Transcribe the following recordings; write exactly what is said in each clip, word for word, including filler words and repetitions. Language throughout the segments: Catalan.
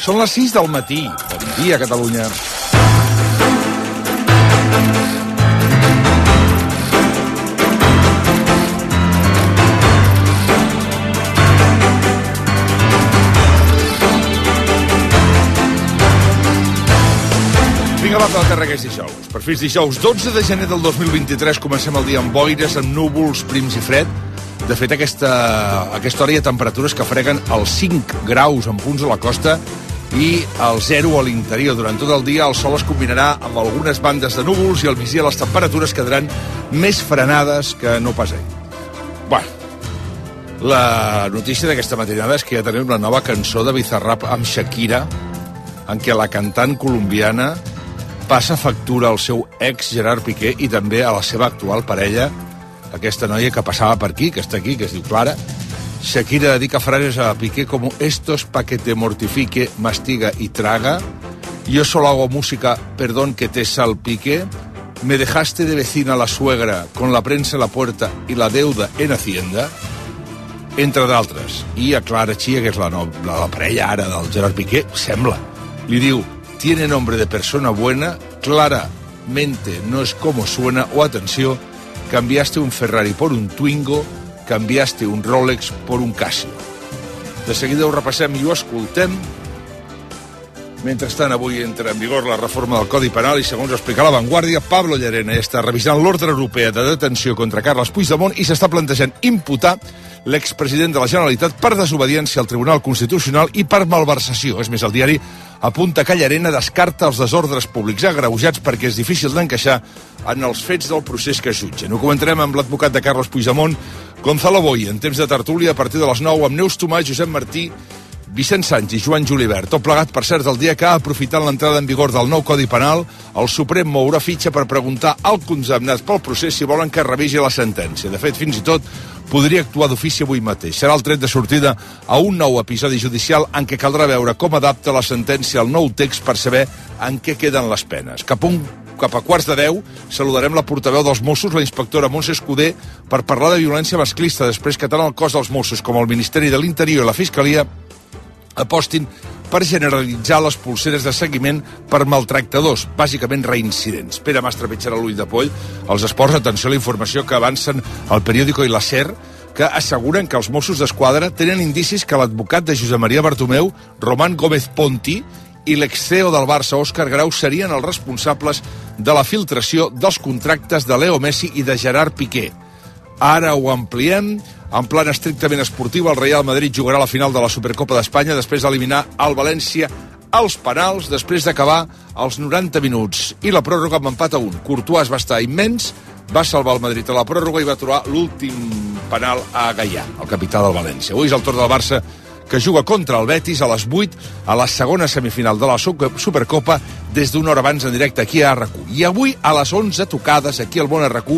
Són les sis del matí. Bon dia, Catalunya. Vinga, va, la terra que és dijous. Per fi és dijous, dotze de gener del dos mil vint-i-tres, comencem el dia amb boires, amb núvols, prims i fred. De fet, aquesta, aquesta hora hi ha temperatures que freguen els cinc graus en punts a la costa i el zero a l'interior. Durant tot el dia el sol es combinarà amb algunes bandes de núvols i al migdia les temperatures quedaran més frenades que no pas ahir. Bueno, la notícia d'aquesta matinada és que ja tenim la nova cançó de Bizarrap amb Shakira, en què la cantant colombiana passa factura al seu ex Gerard Piqué i també a la seva actual parella, aquesta noia que passava per aquí, que està aquí, que es diu Clara. Shakira dedica frases a Piqué como estos pa que te mortifique, mastiga y traga. Yo solo hago música, perdón que te salpique. Me dejaste de vecina la suegra con la prensa en la puerta y la deuda en Hacienda. Entre d'altres. I a Clara Chia, que és la, no, la, la parella ara del Gerard Piqué, sembla. Li diu, tiene nombre de persona buena, claramente no es como suena, o atenció, cambiaste un Ferrari por un Twingo, cambiaste un Rolex por un Casio. De seguida ho repassem i ho escoltem. Mentrestant, avui entra en vigor la reforma del Codi Penal i, segons explica La Vanguardia, Pablo Llarena ja està revisant l'ordre europea de detenció contra Carles Puigdemont i s'està plantejant imputar l'expresident de la Generalitat per desobediència al Tribunal Constitucional i per malversació. És més, el diari apunta que Llarena descarta els desordres públics agreujats perquè és difícil d'encaixar en els fets del procés que es jutgen. Ho comentarem amb l'advocat de Carles Puigdemont, Gonzalo Boy, en temps de tertúlia a partir de les nou, amb Neus Tomà, Josep Martí, Vicent Sanz i Joan Julibert. Tot plegat, per cert, el dia que, aprofitant l'entrada en vigor del nou Codi Penal, el Suprem mourà fitxa per preguntar als condemnats pel procés si volen que revisi la sentència. De fet, fins i tot podria actuar d'ofici avui mateix. Serà el tret de sortida a un nou episodi judicial en què caldrà veure com adapta la sentència al nou text per saber en què queden les penes. Cap un Cap a quarts de deu saludarem la portaveu dels Mossos, la inspectora Montse Escudé, per parlar de violència masclista, després que tant el cos dels Mossos com el Ministeri de l'Interior i la Fiscalia apostin per generalitzar les polseres de seguiment per maltractadors, bàsicament reincidents. Pere Mastre pitjarà l'ull de poll. Els esports, atenció a la informació que avancen al periòdico i la SER, que asseguren que els Mossos d'Esquadra tenen indicis que l'advocat de Josep Maria Bartomeu, Román Gómez Ponti, i l'ex-C E O del Barça, Òscar Grau, serien els responsables de la filtració dels contractes de Leo Messi i de Gerard Piqué. Ara ho ampliem. En plan estrictament esportiu, el Real Madrid jugarà la final de la Supercopa d'Espanya després d'eliminar el València als penals, després d'acabar els noranta minuts. I la pròrroga amb empat a un. Courtois va estar immens, va salvar el Madrid a la pròrroga i va trobar l'últim penal a Gaià, el capità del València. Avui és el torn del Barça, que juga contra el Betis a les vuit a la segona semifinal de la Supercopa des d'una hora abans en directe aquí a R Q. I avui a les onze tocades aquí al Bon R Q,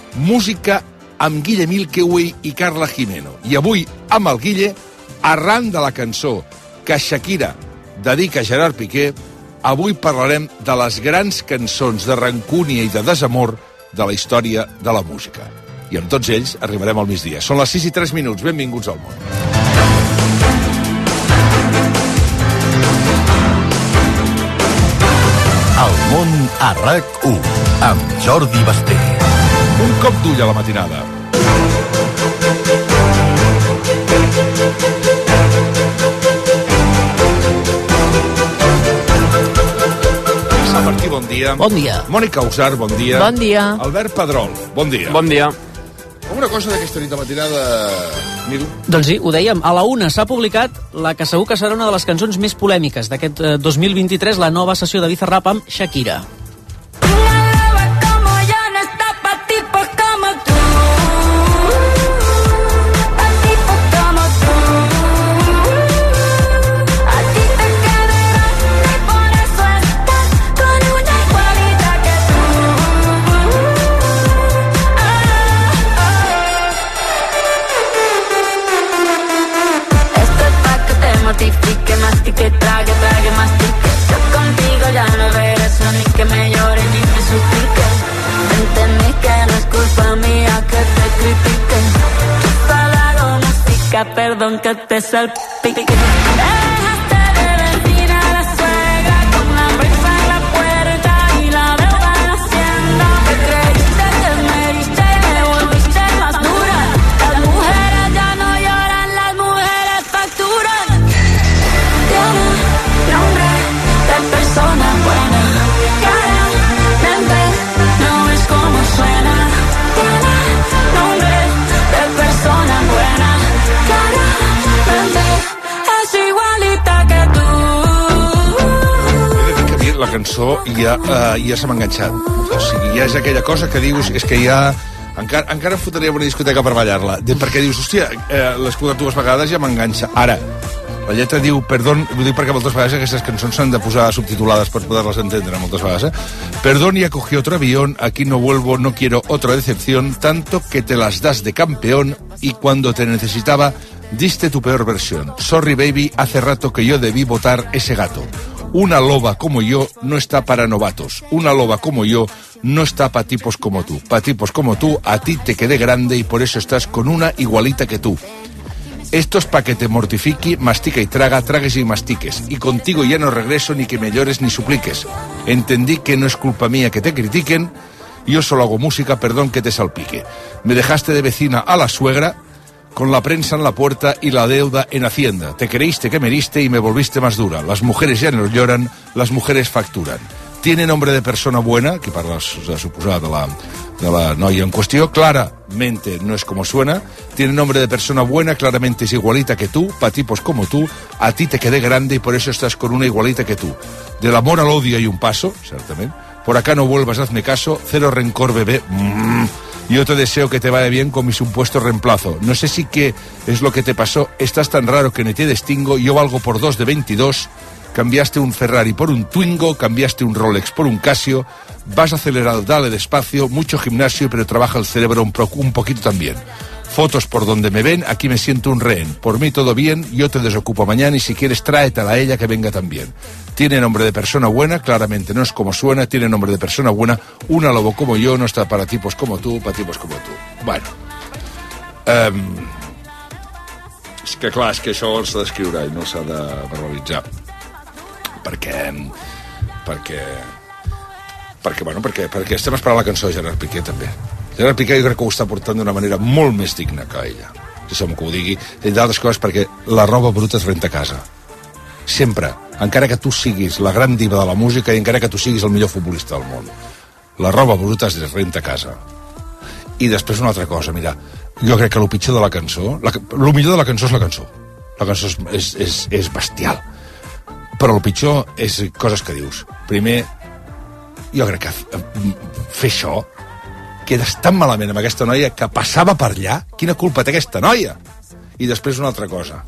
música amb Guille Milkeway i Carla Jimeno. I avui, amb el Guille, arran de la cançó que Shakira dedica a Gerard Piqué, avui parlarem de les grans cançons de rancúnia i de desamor de la història de la música. I amb tots ells arribarem al migdia. Són les sis i tres minuts. Benvinguts al món. El món a R A C u, amb Jordi Basté. Un cop d'ull a la matinada. Sant Martí, bon dia. Bon dia. Mònica Usar, bon dia. Bon dia. Albert Pedrol, bon dia. Bon dia. Alguna cosa d'aquesta nit de matinada, Nil? Doncs sí, ho dèiem, a la una s'ha publicat la que segur que serà una de les cançons més polèmiques d'aquest eh, dos mil vint-i-tres, la nova sessió de Bizarrap amb Shakira. Mastique, mastique, trague, trague, mastique. Yo contigo ya no regreso ni que me llore ni me suplique. Entendí que no es culpa mía que te critique. Yo solo hago música, perdón que te salpique. Me dejaste de vecina la cançó ja, uh, ja se m'ha enganxat. O sigui, ja és aquella cosa que dius, és que ja... Encara, encara em fotria una discoteca per ballar-la, perquè dius, hòstia, eh, l'he escoltat dues vegades i ja m'enganxa. Ara, la lletra diu, perdón, ho dic perquè moltes vegades aquestes cançons s'han de posar subtitulades per poder-les entendre moltes vegades, eh? Perdón, ya cogí otro avión, aquí no vuelvo, no quiero otra decepción, tanto que te las das de campeón y cuando te necesitaba, diste tu peor versión. Sorry, baby, hace rato que yo debí votar ese gato. Una loba como yo no está para novatos. Una loba como yo no está para tipos como tú. Para tipos como tú, a ti te quedé grande y por eso estás con una igualita que tú. Esto es pa' que te mortifique, mastica y traga, tragues y mastiques. Y contigo ya no regreso ni que me llores ni supliques. Entendí que no es culpa mía que te critiquen. Yo solo hago música, perdón que te salpique. Me dejaste de vecina a la suegra, con la prensa en la puerta y la deuda en Hacienda. Te creíste que me heriste y me volviste más dura. Las mujeres ya no lloran, las mujeres facturan. Tiene nombre de persona buena, que para la suposada de la, de la noia en cuestión, claramente no es como suena. Tiene nombre de persona buena, claramente es igualita que tú, pa' tipos como tú. A ti te quedé grande y por eso estás con una igualita que tú. Del amor al odio hay un paso, ciertamente. Por acá no vuelvas, hazme caso. Cero rencor, bebé. Mm. Yo te deseo que te vaya bien con mi supuesto reemplazo. No sé si qué es lo que te pasó. Estás tan raro que ni te distingo. Yo valgo por dos de veintidós. Cambiaste un Ferrari por un Twingo. Cambiaste un Rolex por un Casio. Vas acelerado, dale despacio. Mucho gimnasio, pero trabaja el cerebro un, pro, un poquito también. Fotos por donde me ven. Aquí me siento un rehén. Por mí todo bien. Yo te desocupo mañana y si quieres tráetela a ella que venga también. Tiene nombre de persona buena, claramente no es como suena, tiene nombre de persona buena, una lobo como yo no está para tipos como tú, para tipos como tú. Bueno, um, és que clar, és que això s'ha d'escriure i no s'ha de verbalitzar. Perquè, perquè, perquè, bueno, perquè, perquè estem esperant la cançó de Gerard Piqué, també. Gerard Piqué jo crec que ho està portant d'una manera molt més digna que ella. Si som que ho digui, entre altres coses perquè la roba bruta es renta a casa. Sempre, encara que tu siguis la gran diva de la música i encara que tu siguis el millor futbolista del món, la roba bruta es renta a casa. I després una altra cosa, mira, jo crec que el pitjor de la cançó, la, el millor de la cançó és la cançó, la cançó és, és, és, és bestial, però el pitjor és coses que dius. Primer, jo crec que fer això quedes tan malament amb aquesta noia que passava per allà, quina culpa té aquesta noia? I després una altra cosa,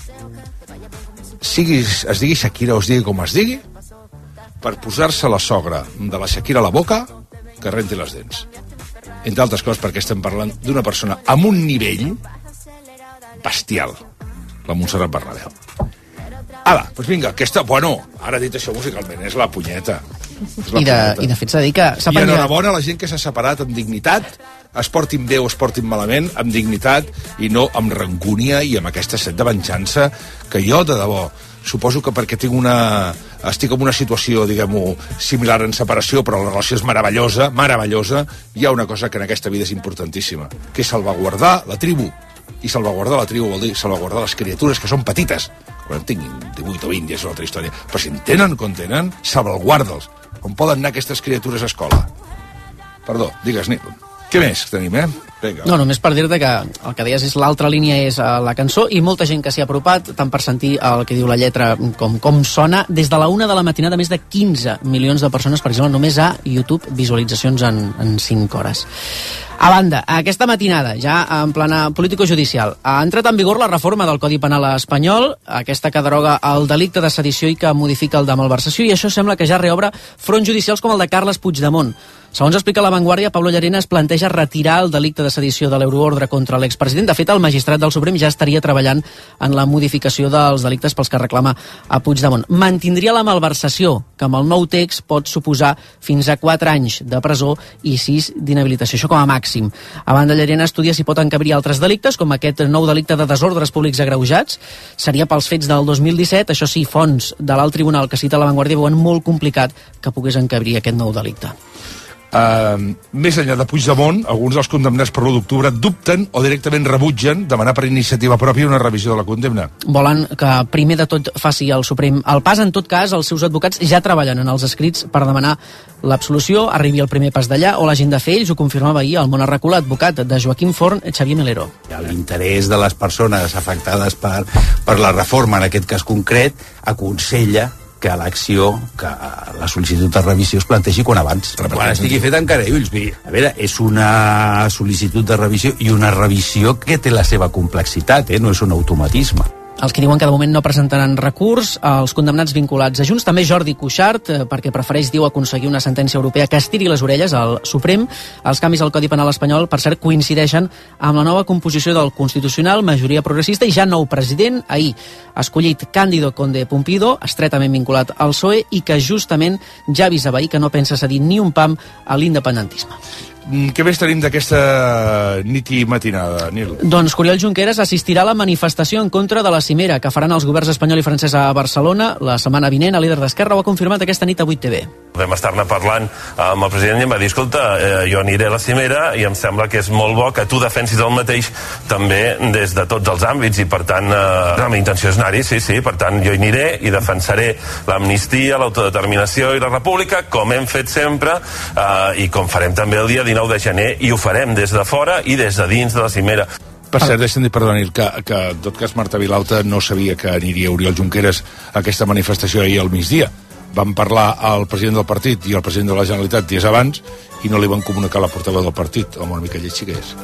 siguis, es digui Shakira o es digui com es digui, per posar-se la sogra de la Shakira a la boca, que renti les dents. Entre altres coses perquè estem parlant d'una persona amb un nivell bestial, la Montserrat Bernabéu. Ala, doncs vinga, aquesta, bueno, ara dit això musicalment, és la punyeta. És la I, de, punyeta. I de fet s'ha de dir que s'ha I penjat... enhorabona a la gent que s'ha separat amb dignitat, es portin bé o es portin malament, amb dignitat i no amb rancúnia i amb aquesta set de venjança que jo, de debò, suposo que perquè tinc una... estic en una situació, diguem-ho, similar en separació, però la relació és meravellosa, meravellosa, hi ha una cosa que en aquesta vida és importantíssima, que és salvaguardar la tribu. I salvaguardar la tribu vol dir salvaguardar les criatures que són petites. Quan en tinguin divuit o vint ja és una altra història. Però si en tenen com tenen, salvaguarda'ls. On poden anar aquestes criatures a escola? Perdó, digues, Nil. Què més tenim, eh? Vinga. No, només per dir-te que el que deies és l'altra línia és uh, la cançó i molta gent que s'hi ha apropat, tant per sentir el que diu la lletra com com sona, des de la una de la matinada més de quinze milions de persones, per exemple, només a YouTube, visualitzacions en, en cinc hores. A banda, aquesta matinada, ja en plana político-judicial, ha entrat en vigor la reforma del Codi Penal espanyol, aquesta que deroga el delicte de sedició i que modifica el de malversació, i això sembla que ja reobre fronts judicials com el de Carles Puigdemont. Segons explica La Vanguardia, Pablo Llarena es planteja retirar el delicte de sedició de l'euroordre contra l'expresident. De fet, el magistrat del Suprem ja estaria treballant en la modificació dels delictes pels que reclama a Puigdemont. Mantindria la malversació, que amb el nou text pot suposar fins a quatre anys de presó i sis d'inhabilitació, això com a màxim. A banda, Llarena estudia si pot encabrir altres delictes, com aquest nou delicte de desordres públics agreujats. Seria pels fets del dos mil disset, això sí, fonts de l'alt tribunal que cita La Vanguardia veuen molt complicat que pogués encabrir aquest nou delicte. Uh, més enllà de Puigdemont, alguns dels condemnats per l'u d'octubre dubten o directament rebutgen demanar per iniciativa pròpia una revisió de la condemna. Volen que primer de tot faci el Suprem el pas. En tot cas, els seus advocats ja treballen en els escrits per demanar l'absolució, arribi el primer pas d'allà, o l'hagin de fer ells, ho confirmava ahir el Món Arracola, advocat de Joaquim Forn, Xavier Melero. L'interès de les persones afectades per, per la reforma, en aquest cas concret, aconsella que l'acció, que la sol·licitud de revisió es plantegi quan abans. Quan estigui fet encara ulls. A veure, és una sol·licitud de revisió i una revisió que té la seva complexitat, eh? No és un automatisme. Els que diuen que de moment no presentaran recurs, els condemnats vinculats a Junts, també Jordi Cuixart, perquè prefereix, diu, aconseguir una sentència europea que estiri les orelles al Suprem. Els canvis al Codi Penal espanyol, per cert, coincideixen amb la nova composició del Constitucional, majoria progressista i ja nou president, ahir escollit Cándido Conde Pumpido, estretament vinculat al P S O E, i que justament ja avisa veí que no pensa cedir ni un pam a l'independentisme. Què més tenim d'aquesta nit i matinada, Nil? Doncs Oriol Junqueras assistirà a la manifestació en contra de la cimera que faran els governs espanyol i francès a Barcelona la setmana vinent. El líder d'Esquerra ho ha confirmat aquesta nit a vuit T V. Vam estar-ne parlant amb el president i em va dir, escolta, eh, jo aniré a la cimera i em sembla que és molt bo que tu defensis el mateix també des de tots els àmbits i per tant, eh, la meva intenció és anar-hi, sí, sí, per tant jo hi aniré i defensaré l'amnistia, l'autodeterminació i la república com hem fet sempre eh, i com farem també el dia dinou de gener i ho farem des de fora i des de dins de la cimera. Per cert, deixa'm dir, perdoni, que, que en tot cas Marta Vilalta no sabia que aniria Oriol Junqueras a aquesta manifestació ahir al migdia. Van parlar al president del partit i al president de la Generalitat dies abans i no li van comunicar la portaveu del partit. Home, una mica lleig sí que és.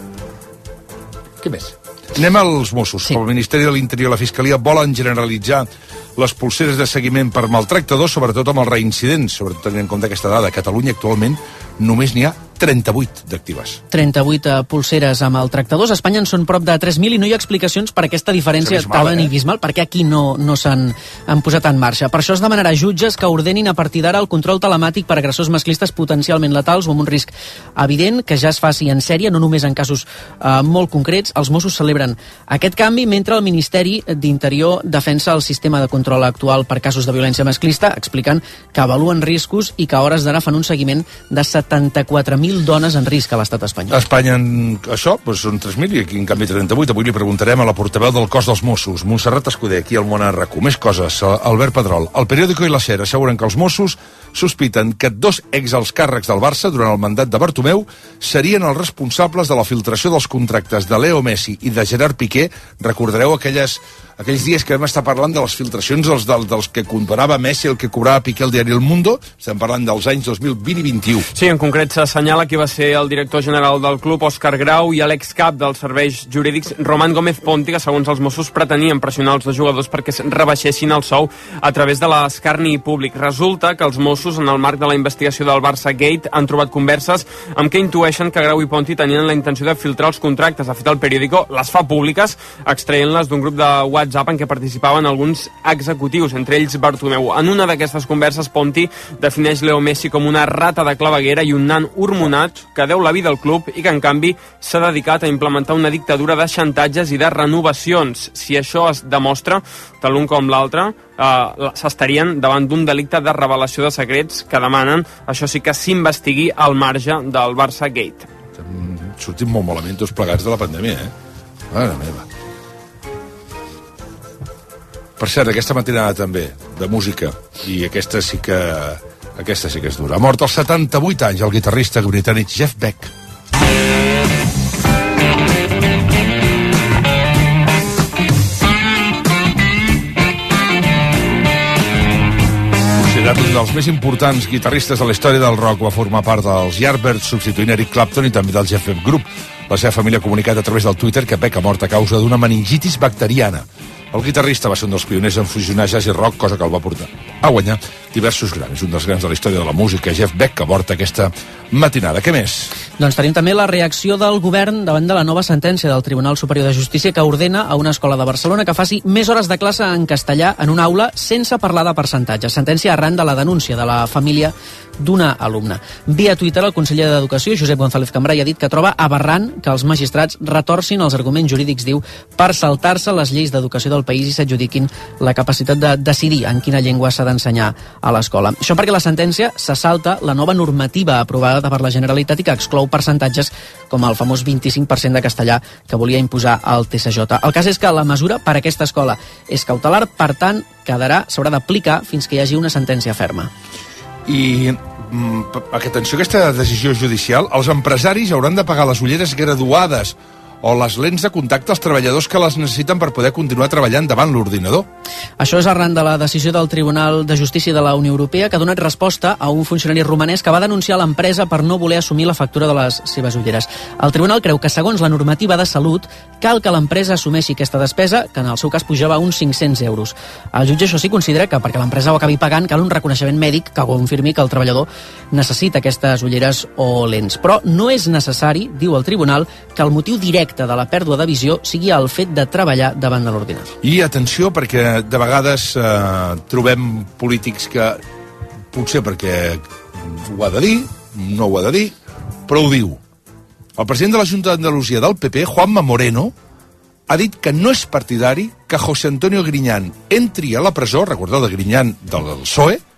Què més? Anem als Mossos. Sí. El Ministeri de l'Interior i la Fiscalia volen generalitzar les polseres de seguiment per maltractadors, sobretot amb els reincidents, sobretot tenint en compte aquesta dada. A Catalunya actualment només n'hi ha trenta-vuit d'actives. trenta-vuit polseres amb maltractadors. A Espanya en són prop de tres mil i no hi ha explicacions per aquesta diferència tan eh? abismal, perquè aquí no, no s'han han posat en marxa. Per això es demanarà a jutges que ordenin a partir d'ara el control telemàtic per agressors masclistes potencialment letals o amb un risc evident, que ja es faci en sèrie, no només en casos eh, molt concrets. Els Mossos celebren aquest canvi, mentre el Ministeri d'Interior defensa el sistema de control actual per casos de violència masclista, explicant que avaluen riscos i que a hores d'ara fan un seguiment de setanta-quatre mil dones en risc a l'estat espanyol. A Espanya, en això, doncs són tres mil i aquí en canvi trenta-vuit. Avui li preguntarem a la portaveu del cos dels Mossos, Montserrat Escudé, aquí al Món a RAC u. Més coses. Albert Pedrol. El Periódico i la SER asseguren que els Mossos sospiten que dos exalts càrrecs del Barça durant el mandat de Bartomeu serien els responsables de la filtració dels contractes de Leo Messi i de Gerard Piqué. Recordareu aquelles aquells dies que vam estar parlant de les filtracions dels, dels, dels que cobrava Messi, el que cobrava Piqué al diari El Mundo. Estem parlant dels anys dos mil vint i vint-i-u. Sí, en concret s'assenyala qui va ser el director general del club, Òscar Grau, i l'excap dels serveis jurídics, Román Gómez Ponti, que segons els Mossos pretenien pressionar els dos jugadors perquè es rebaixessin el sou a través de l'escarni públic. Resulta que els Mossos, en el marc de la investigació del Barça Gate, han trobat converses amb què intueixen que Grau i Ponti tenien la intenció de filtrar els contractes. De fet, el Periódico les fa públiques, extraient-les d'un grup de WhatsApp en què participaven alguns executius, entre ells Bartomeu. En una d'aquestes converses, Ponti defineix Leo Messi com una rata de claveguera i un nan hormonat que deu la vida al club i que, en canvi, s'ha dedicat a implementar una dictadura de xantatges i de renovacions. Si això es demostra, tant l'un com l'altre eh, s'estarien davant d'un delicte de revelació de secrets que demanen, això sí, que s'investigui al marge del Barça Gate. Sortim molt malament tots plegats de la pandèmia, eh? Mare meva. Per cert, aquesta matinada també, de música, i aquesta sí que aquesta sí que és dura. Ha mort als setanta-vuit anys el guitarrista britànic Jeff Beck. Considerat un dels més importants guitarristes de la història del rock, va formar part dels Yardbirds, substituint Eric Clapton, i també del Jeff Beck Group. La seva família ha comunicat a través del Twitter que Beck ha mort a causa d'una meningitis bacteriana. El guitarrista va ser un dels pioners en fusionar jazz i rock, cosa que el va portar a guanyar diversos grans. Un dels grans de la història de la música, Jeff Beck, que aborta aquesta matinada. Què més? Doncs tenim també la reacció del govern davant de la nova sentència del Tribunal Superior de Justícia que ordena a una escola de Barcelona que faci més hores de classe en castellà en una aula sense parlar de percentatges. Sentència arran de la denúncia de la família d'una alumna. Via Twitter, el conseller d'Educació, Josep González Cambray, ha dit que troba aberrant que els magistrats retorcin els arguments jurídics, diu, per saltar-se les lleis d'educació del país i s'adjudiquin la capacitat de decidir en quina llengua s'ha d'ensenyar a l'escola. Això perquè la sentència se salta la nova normativa aprovada per la Generalitat i que exclou percentatges com el famós vint-i-cinc per cent de castellà que volia imposar el T S J. El cas és que la mesura per a aquesta escola és cautelar, per tant, quedarà, s'haurà d'aplicar fins que hi hagi una sentència ferma. I mm, atenció a aquesta decisió judicial, els empresaris hauran de pagar les ulleres graduades o les lents de contacte als treballadors que les necessiten per poder continuar treballant davant l'ordinador. Això és arran de la decisió del Tribunal de Justícia de la Unió Europea, que ha donat resposta a un funcionari romanès que va denunciar l'empresa per no voler assumir la factura de les seves ulleres. El tribunal creu que, segons la normativa de salut, cal que l'empresa assumeixi aquesta despesa, que en el seu cas pujava a uns cinc-cents euros. El jutge, això sí, considera que perquè l'empresa ho acabi pagant cal un reconeixement mèdic que confirmi que el treballador necessita aquestes ulleres o lents. Però no és necessari, diu el tribunal, que el motiu directe de la pèrdua de visió sigui el fet de treballar davant de l'ordinador. I atenció, perquè de vegades eh, trobem polítics que potser perquè ho ha de dir, no ho ha de dir, però ho diu. El president de la Junta d'Andalusia del P P, Juanma Moreno, ha dit que no és partidari que José Antonio Griñán entri a la presó, recordeu de Griñán del P S O E,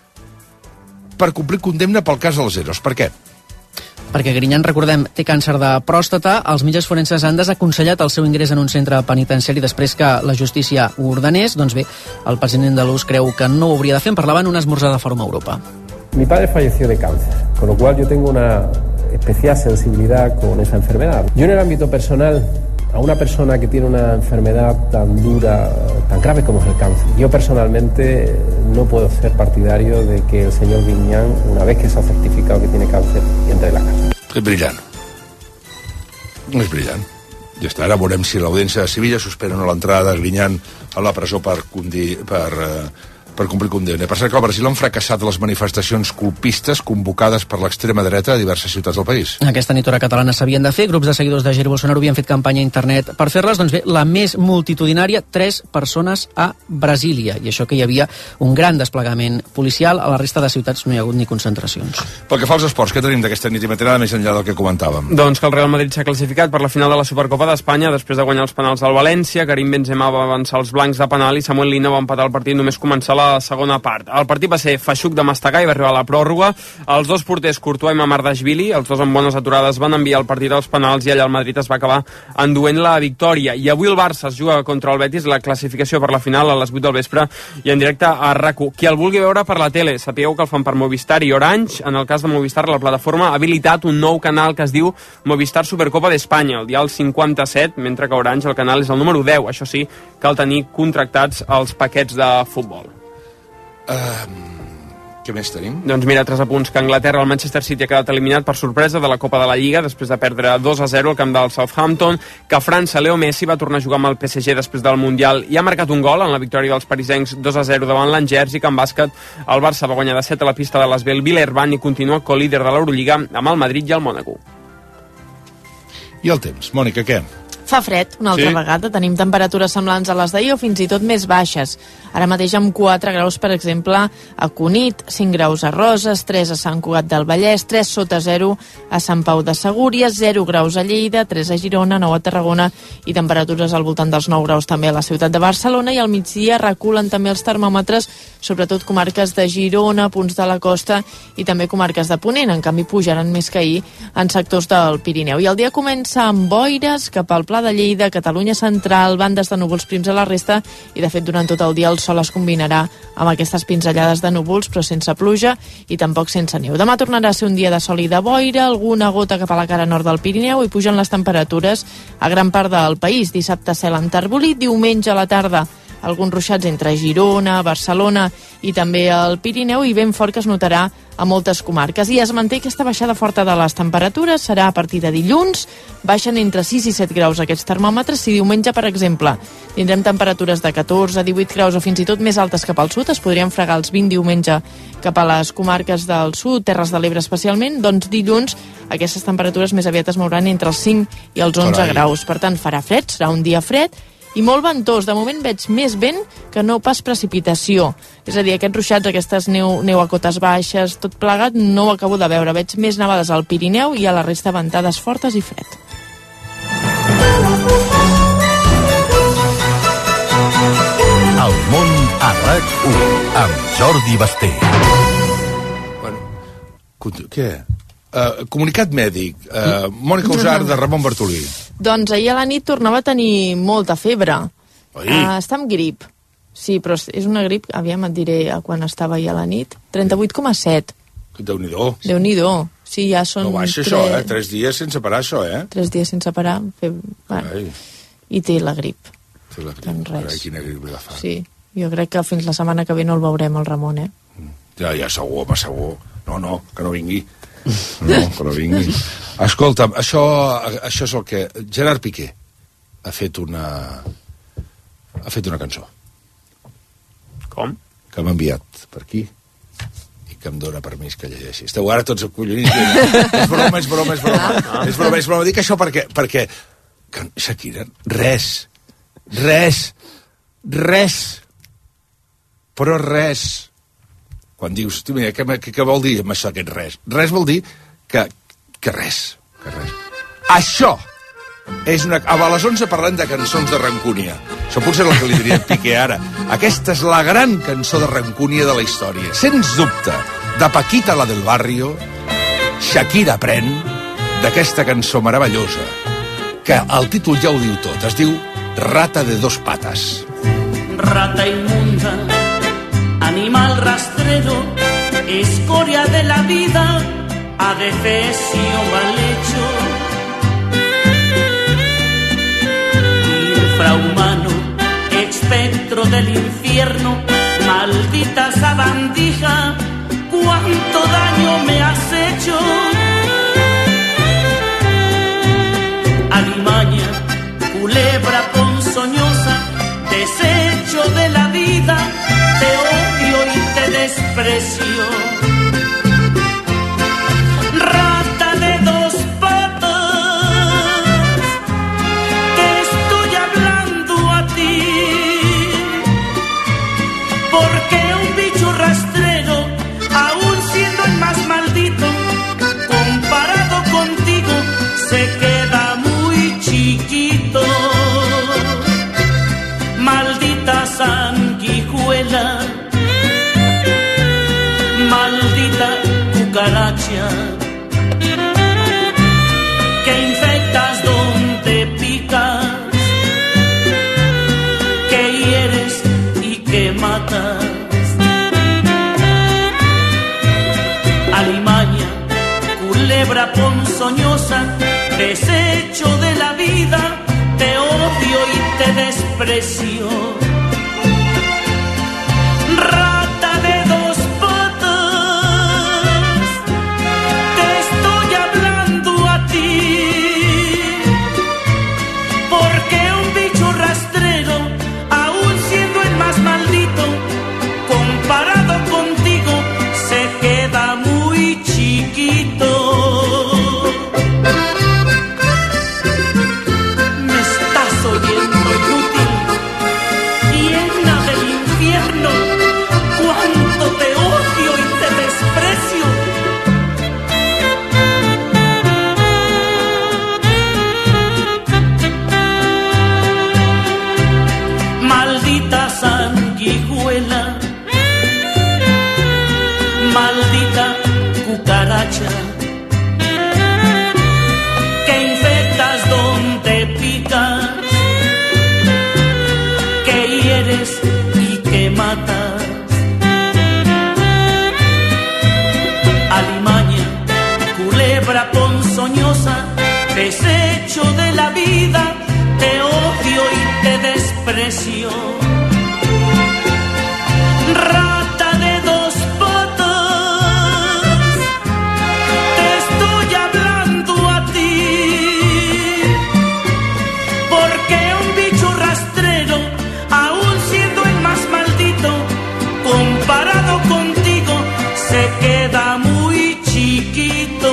per complir condemna pel cas dels Eros. Per què? Perquè Griñán, recordem, té càncer de pròstata. Els metges forenses han desaconsellat el seu ingrés en un centre penitenciari després que la justícia ho ordenés. Doncs bé, el president andalús creu que no ho hauria de fer. En parlava en un esmorzar de Fòrum Europa. Mi padre falleció de cáncer, con lo cual yo tengo una especial sensibilidad con esa enfermedad. Yo en el ámbito personal, a una persona que tiene una enfermedad tan dura, tan grave como es el cáncer, yo personalmente no puedo ser partidario de que el señor Griñán, una vez que se ha certificado que tiene cáncer, entre en la casa. És brillant. No és brillant. Ja està, ara veurem si l'Audiència de Sevilla suspèn l'entrada de Griñán a la presó per, condi, per, eh, per complir condemna. Per cert que al Brasil han fracassat les manifestacions colpistes convocades per l'extrema dreta a diverses ciutats del país. Aquesta nit hora catalana s'havien de fer. Grups de seguidors de Jair Bolsonaro havien fet campanya a internet per fer-les. Doncs bé, la més multitudinària, tres persones a Brasília. I això que hi havia un gran desplegament policial. A la resta de ciutats no hi ha hagut ni concentracions. Pel que fa als esports, què tenim d'aquesta nit i matinada més enllà del que comentàvem? Doncs que el Real Madrid s'ha classificat per la final de la Supercopa d'Espanya després de guanyar els penals al València. Karim Benzema va avançar els blancs de penal i Samuel Lina va empatar el partit només començar la segona part. El partit va ser feixuc de mastegar i va arribar a la pròrroga. Els dos porters, Courtois i Mamardashvili, els dos amb bones aturades, van enviar el partit als penals i allà el Madrid es va acabar enduent la victòria. I avui el Barça es juga contra el Betis, la classificació per la final a les vuit del vespre i en directe a RAC u. Qui el vulgui veure per la tele, sapigueu que el fan per Movistar i Orange. En el cas de Movistar, la plataforma ha habilitat un nou canal que es diu Movistar Supercopa d'Espanya, el dial cinquanta-set, mentre que Orange el canal és el número deu. Això sí, cal tenir contractats els paquets de futbol. Uh, què més tenim? Doncs mira, tres apunts, que Anglaterra, el Manchester City ha quedat eliminat per sorpresa de la Copa de la Lliga després de perdre dos a zero al camp del Southampton, que a França Leo Messi va tornar a jugar amb el P S G després del Mundial i ha marcat un gol en la victòria dels parisencs dos a zero davant l'Angers, i que en bàsquet el Barça va guanyar de set a la pista de l'Asvel Villerban i continua co-líder de l'Eurolliga amb el Madrid i el Mònaco. I el temps, Mònica, què? Fa fred, una altra sí. vegada. Tenim temperatures semblants a les d'ahir o fins i tot més baixes. Ara mateix amb quatre graus, per exemple, a Cunit, cinc graus a Roses, tres a Sant Cugat del Vallès, tres sota zero a Sant Pau de Segúries, zero graus a Lleida, tres a Girona, nou a Tarragona i temperatures al voltant dels nou graus també a la ciutat de Barcelona, i al migdia reculen també els termòmetres, sobretot comarques de Girona, punts de la costa i també comarques de Ponent. En canvi, pujaran més que ahir en sectors del Pirineu. I el dia comença amb boires cap al Pla de Lleida, Catalunya Central, bandes de núvols prims a la resta, i de fet durant tot el dia el sol es combinarà amb aquestes pinzellades de núvols, però sense pluja i tampoc sense neu. Demà tornarà a ser un dia de sol i de boira, alguna gota cap a la cara nord del Pirineu, i pugen les temperatures a gran part del país. Dissabte cel enterbolit, diumenge a la tarda alguns ruixats entre Girona, Barcelona i també el Pirineu, i vent fort que es notarà a moltes comarques. I es manté aquesta baixada forta de les temperatures, serà a partir de dilluns, baixen entre sis i set graus aquests termòmetres. Si diumenge, per exemple, tindrem temperatures de catorze a divuit graus o fins i tot més altes cap al sud, es podrien fregar els vint diumenge cap a les comarques del sud, Terres de l'Ebre especialment, doncs dilluns aquestes temperatures més aviat es mouran entre els cinc i els onze Carai. graus. Per tant, farà fred, serà un dia fred, i molt ventós. De moment veig més vent que no pas precipitació. És a dir, aquests ruixats, aquestes neu, neu a cotes baixes, tot plegat, no ho acabo de veure. Veig més nevades al Pirineu i a la resta ventades fortes i fred. El món a RAC u amb Jordi Basté. Bueno, què? Uh, comunicat mèdic. Uh, Mònica Usar de Ramon Bartolí. Doncs ahir a la nit tornava a tenir molta febre. Uh, està amb grip. Sí, però és una grip, aviam et diré quan estava ahir a la nit. trenta-vuit coma set. Déu-n'hi-do. Déu-n'hi-do. Sí, ja són... No baixa tres... això, eh? Tres dies sense parar, això, eh? Tres dies sense parar. Fer... Bueno, i té la grip. Té la grip. Doncs res. Carai, quina grip li fa. Sí, jo crec que fins la setmana que ve no el veurem, el Ramon, eh? Ja, ja, segur, home, segur. No, no, que no vingui. No, que no vingui. Escolta'm, això, això és el que... Gerard Piqué ha fet una... ha fet una cançó. Com? Que m'ha enviat per aquí i que em dóna permís que llegeixi. Esteu ara tots acollonits. És broma, és broma, és broma. És broma, és broma. Dic això perquè... perquè Shakira, res. Res. Res. Però res. Quan dius, mira, què, què, què vol dir amb això, aquest res? Res vol dir que, que res. Que res. Això és una... A les onze parlem de cançons de rancúnia. Això potser és el que li diria Piqué ara. Aquesta és la gran cançó de rancúnia de la història. Sens dubte, de Paquita, la del barrio, Shakira aprèn d'aquesta cançó meravellosa, que el títol ja ho diu tot. Es diu Rata de dos patas. Rata inmunda, animal rastrero, escoria de la vida, adefesio mal hecho. Infrahumano, espectro del infierno, maldita sabandija, cuánto daño me has hecho. Alimaña, culebra ponzoñosa, desecho de la vida, te odio y te desprecio. Rata de dos patas, te estoy hablando a ti, porque un bicho rastrero, aún siendo el más maldito, comparado contigo, se queda muy chiquito. Maldita sanguijuela, maldita cucaracha, que infectas donde picas, que hieres y que matas. Alimaña, culebra ponzoñosa, desecho de la vida, te odio y te desprecio. Rata de dos patas, te estoy hablando a ti, porque un bicho rastrero, aún siendo el más maldito, comparado contigo, se queda muy chiquito. Maldita cucaracha, que infectas donde picas, que hieres y que matas. Alimaña, culebra ponzoñosa, desecho de la vida, te odio y te desprecio. Rata de dos patas, te estoy hablando a ti, porque un bicho rastrero, aún siendo el más maldito, comparado contigo, se queda muy chiquito.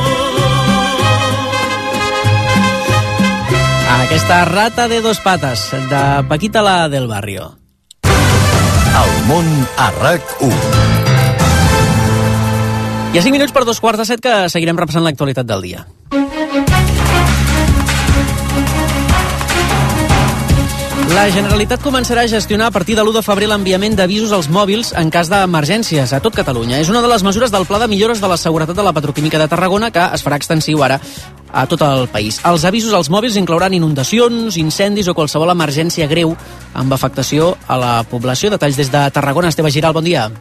Aquesta Rata de dos patas, de Paquita, la del barrio. El món a RAC u. Hi ha cinc minuts per dos quarts de set que seguirem repassant l'actualitat del dia. La Generalitat començarà a gestionar a partir de l'u de febrer l'enviament d'avisos als mòbils en cas d'emergències a tot Catalunya. És una de les mesures del Pla de Millores de la Seguretat de la Petroquímica de Tarragona que es farà extensiu ara a tot el país. Els avisos als mòbils inclouran inundacions, incendis o qualsevol emergència greu amb afectació a la població. Detalls des de Tarragona. Esteve Giral, bon dia.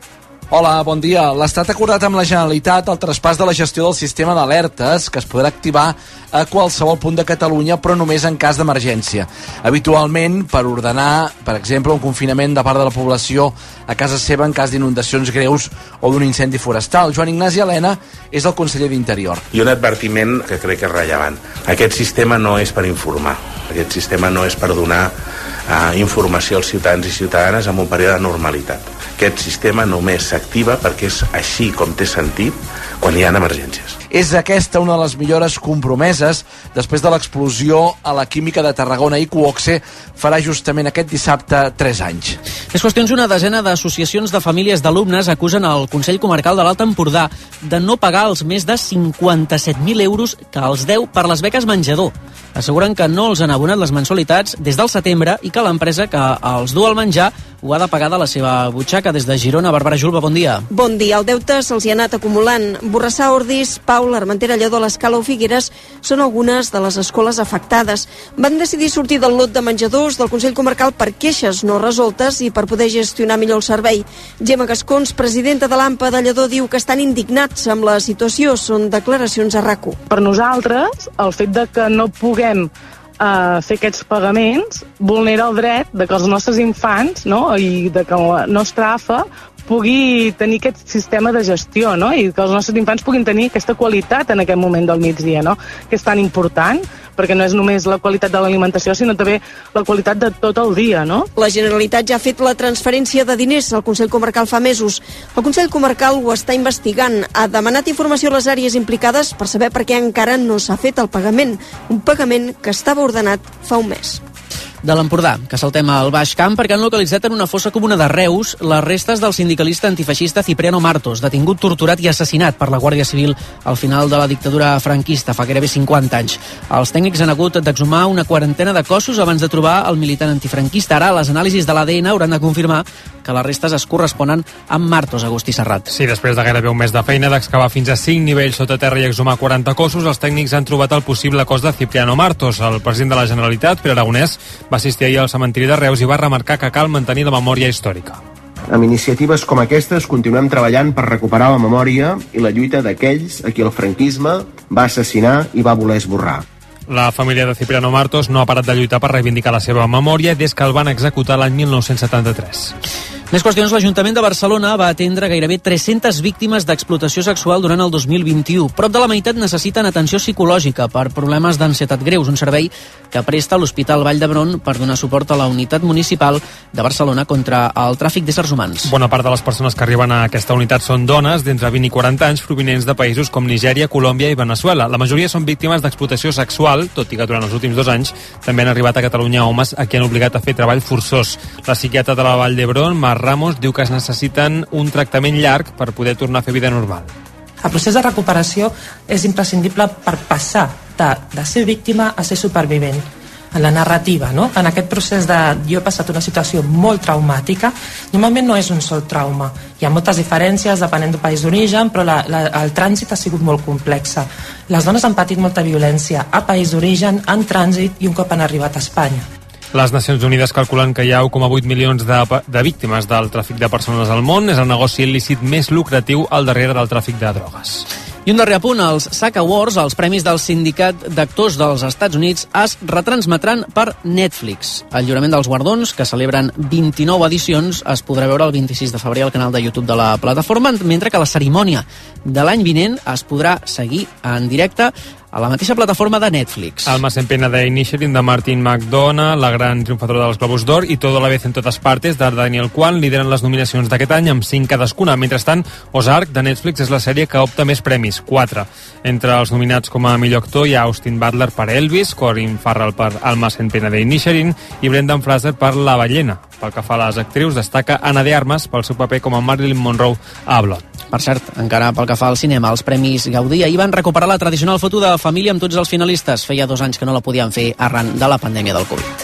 Hola, bon dia. L'Estat ha acordat amb la Generalitat el traspàs de la gestió del sistema d'alertes que es podrà activar a qualsevol punt de Catalunya, però només en cas d'emergència. Habitualment, per ordenar, per exemple, un confinament de part de la població a casa seva en cas d'inundacions greus o d'un incendi forestal. Joan Ignasi Elena és el conseller d'Interior. I un advertiment que crec que és rellevant. Aquest sistema no és per informar. Aquest sistema no és per donar uh, informació als ciutadans i ciutadanes en un període de normalitat. Aquest sistema només s'activa perquè és així com té sentit quan hi ha emergències. És aquesta una de les millores compromeses després de l'explosió a la química de Tarragona i Cooxe farà justament aquest dissabte tres anys. Més qüestions, una desena d'associacions de famílies d'alumnes acusen el Consell Comarcal de l'Alt Empordà de no pagar els més de cinquanta-set mil euros que els deu per les beques menjador. Asseguren que no els han abonat les mensualitats des del setembre i que l'empresa que els du el menjar ho ha de pagar de la seva butxaca. Des de Girona, Bàrbara Julba, bon dia. Bon dia. El deute se'ls hi ha anat acumulant. Borrassà, Ordis, Pau, l'Armentera, Lledó, l'Escala o Figueres són algunes de les escoles afectades. Van decidir sortir del lot de menjadors del Consell Comarcal per queixes no resoltes i per poder gestionar millor el servei. Gemma Gascons, presidenta de l'AMPA de Lledó, diu que estan indignats amb la situació. Són declaracions a RAC u. Per nosaltres, el fet de que no puguem Uh, fer aquests pagaments vulnera el dret de que els nostres infants, no? I de que la nostra A F A pugui tenir aquest sistema de gestió, no? I que els nostres infants puguin tenir aquesta qualitat en aquest moment del migdia, no? Que és tan important, perquè no és només la qualitat de l'alimentació, sinó també la qualitat de tot el dia, no? La Generalitat ja ha fet la transferència de diners al Consell Comarcal fa mesos. El Consell Comarcal ho està investigant. Ha demanat informació a les àrees implicades per saber per què encara no s'ha fet el pagament. Un pagament que estava ordenat fa un mes. De l'Empordà, que saltem al Baix Camp perquè han localitzat en una fossa comuna de Reus les restes del sindicalista antifeixista Cipriano Martos, detingut, torturat i assassinat per la Guàrdia Civil al final de la dictadura franquista fa gairebé cinquanta anys. Els tècnics han hagut d'exhumar una quarantena de cossos abans de trobar el militant antifranquista. Ara, les anàlisis de l'A D N hauran de confirmar que les restes es corresponen amb Martos, Agustí Serrat. Sí, després de gairebé un mes de feina d'excavar fins a cinc nivells sota terra i exhumar quaranta cossos, els tècnics han trobat el possible cos de Cipriano Martos. El president de la Generalitat, Pere Aragonès, va assistir ahir al cementiri de Reus i va remarcar que cal mantenir la memòria històrica. Amb iniciatives com aquestes continuem treballant per recuperar la memòria i la lluita d'aquells a qui el franquisme va assassinar i va voler esborrar. La família de Cipriano Martos no ha parat de lluitar per reivindicar la seva memòria des que el van executar l'any mil nou-cents setanta-tres. Més qüestions, l'Ajuntament de Barcelona va atendre gairebé tres-centes víctimes d'explotació sexual durant el dos mil vint-i-u. Prop de la meitat necessiten atenció psicològica per problemes d'ansietat greus, un servei que presta l'Hospital Vall d'Hebron per donar suport a la unitat municipal de Barcelona contra el tràfic d'éssers humans. Bona part de les persones que arriben a aquesta unitat són dones d'entre vint i quaranta anys provinents de països com Nigèria, Colòmbia i Veneçuela. La majoria són víctimes d'explotació sexual, tot i que durant els últims dos anys també han arribat a Catalunya homes a qui han obligat a fer treball forçós. La psiquiatra de la Vall d'Hebron, Mar Ramos, diu que es necessiten un tractament llarg per poder tornar a fer vida normal. El procés de recuperació és imprescindible per passar de, de ser víctima a ser supervivent. En la narrativa, no? En aquest procés de jo he passat una situació molt traumàtica, normalment no és un sol trauma. Hi ha moltes diferències depenent del país d'origen, però la, la, el trànsit ha sigut molt complex. Les dones han patit molta violència a país d'origen, en trànsit i un cop han arribat a Espanya. Les Nacions Unides calculen que hi ha u coma vuit milions de, de víctimes del tràfic de persones al món. És el negoci il·lícit més lucratiu al darrere del tràfic de drogues. I un darrer apunt, els S A C Awards, els premis del Sindicat d'Actors dels Estats Units, es retransmetran per Netflix. El lliurament dels guardons, que celebren vint-i-nou edicions, es podrà veure el vint-i-sis de febrer al canal de YouTube de la plataforma, mentre que la cerimònia de l'any vinent es podrà seguir en directe a la mateixa plataforma de Netflix. Alma en pena de Inisherin, de Martin McDonagh, la gran triomfadora dels Globus d'Or, i Todo a la vez en totes partes, de Daniel Kwan, lideren les nominacions d'aquest any amb cinc cadascuna. Mentrestant, Ozark, de Netflix, és la sèrie que opta més premis, quatre. Entre els nominats com a millor actor hi ha Austin Butler per Elvis, Colin Farrell per Alma en pena de Inisherin i Brendan Fraser per La ballena. Pel que fa a les actrius, destaca Ana de Armas pel seu paper com a Marilyn Monroe a Blood. Per cert, encara pel que fa al cinema, els Premis Gaudí ahir van recuperar la tradicional foto de família amb tots els finalistes. Feia dos anys que no la podien fer arran de la pandèmia del Covid.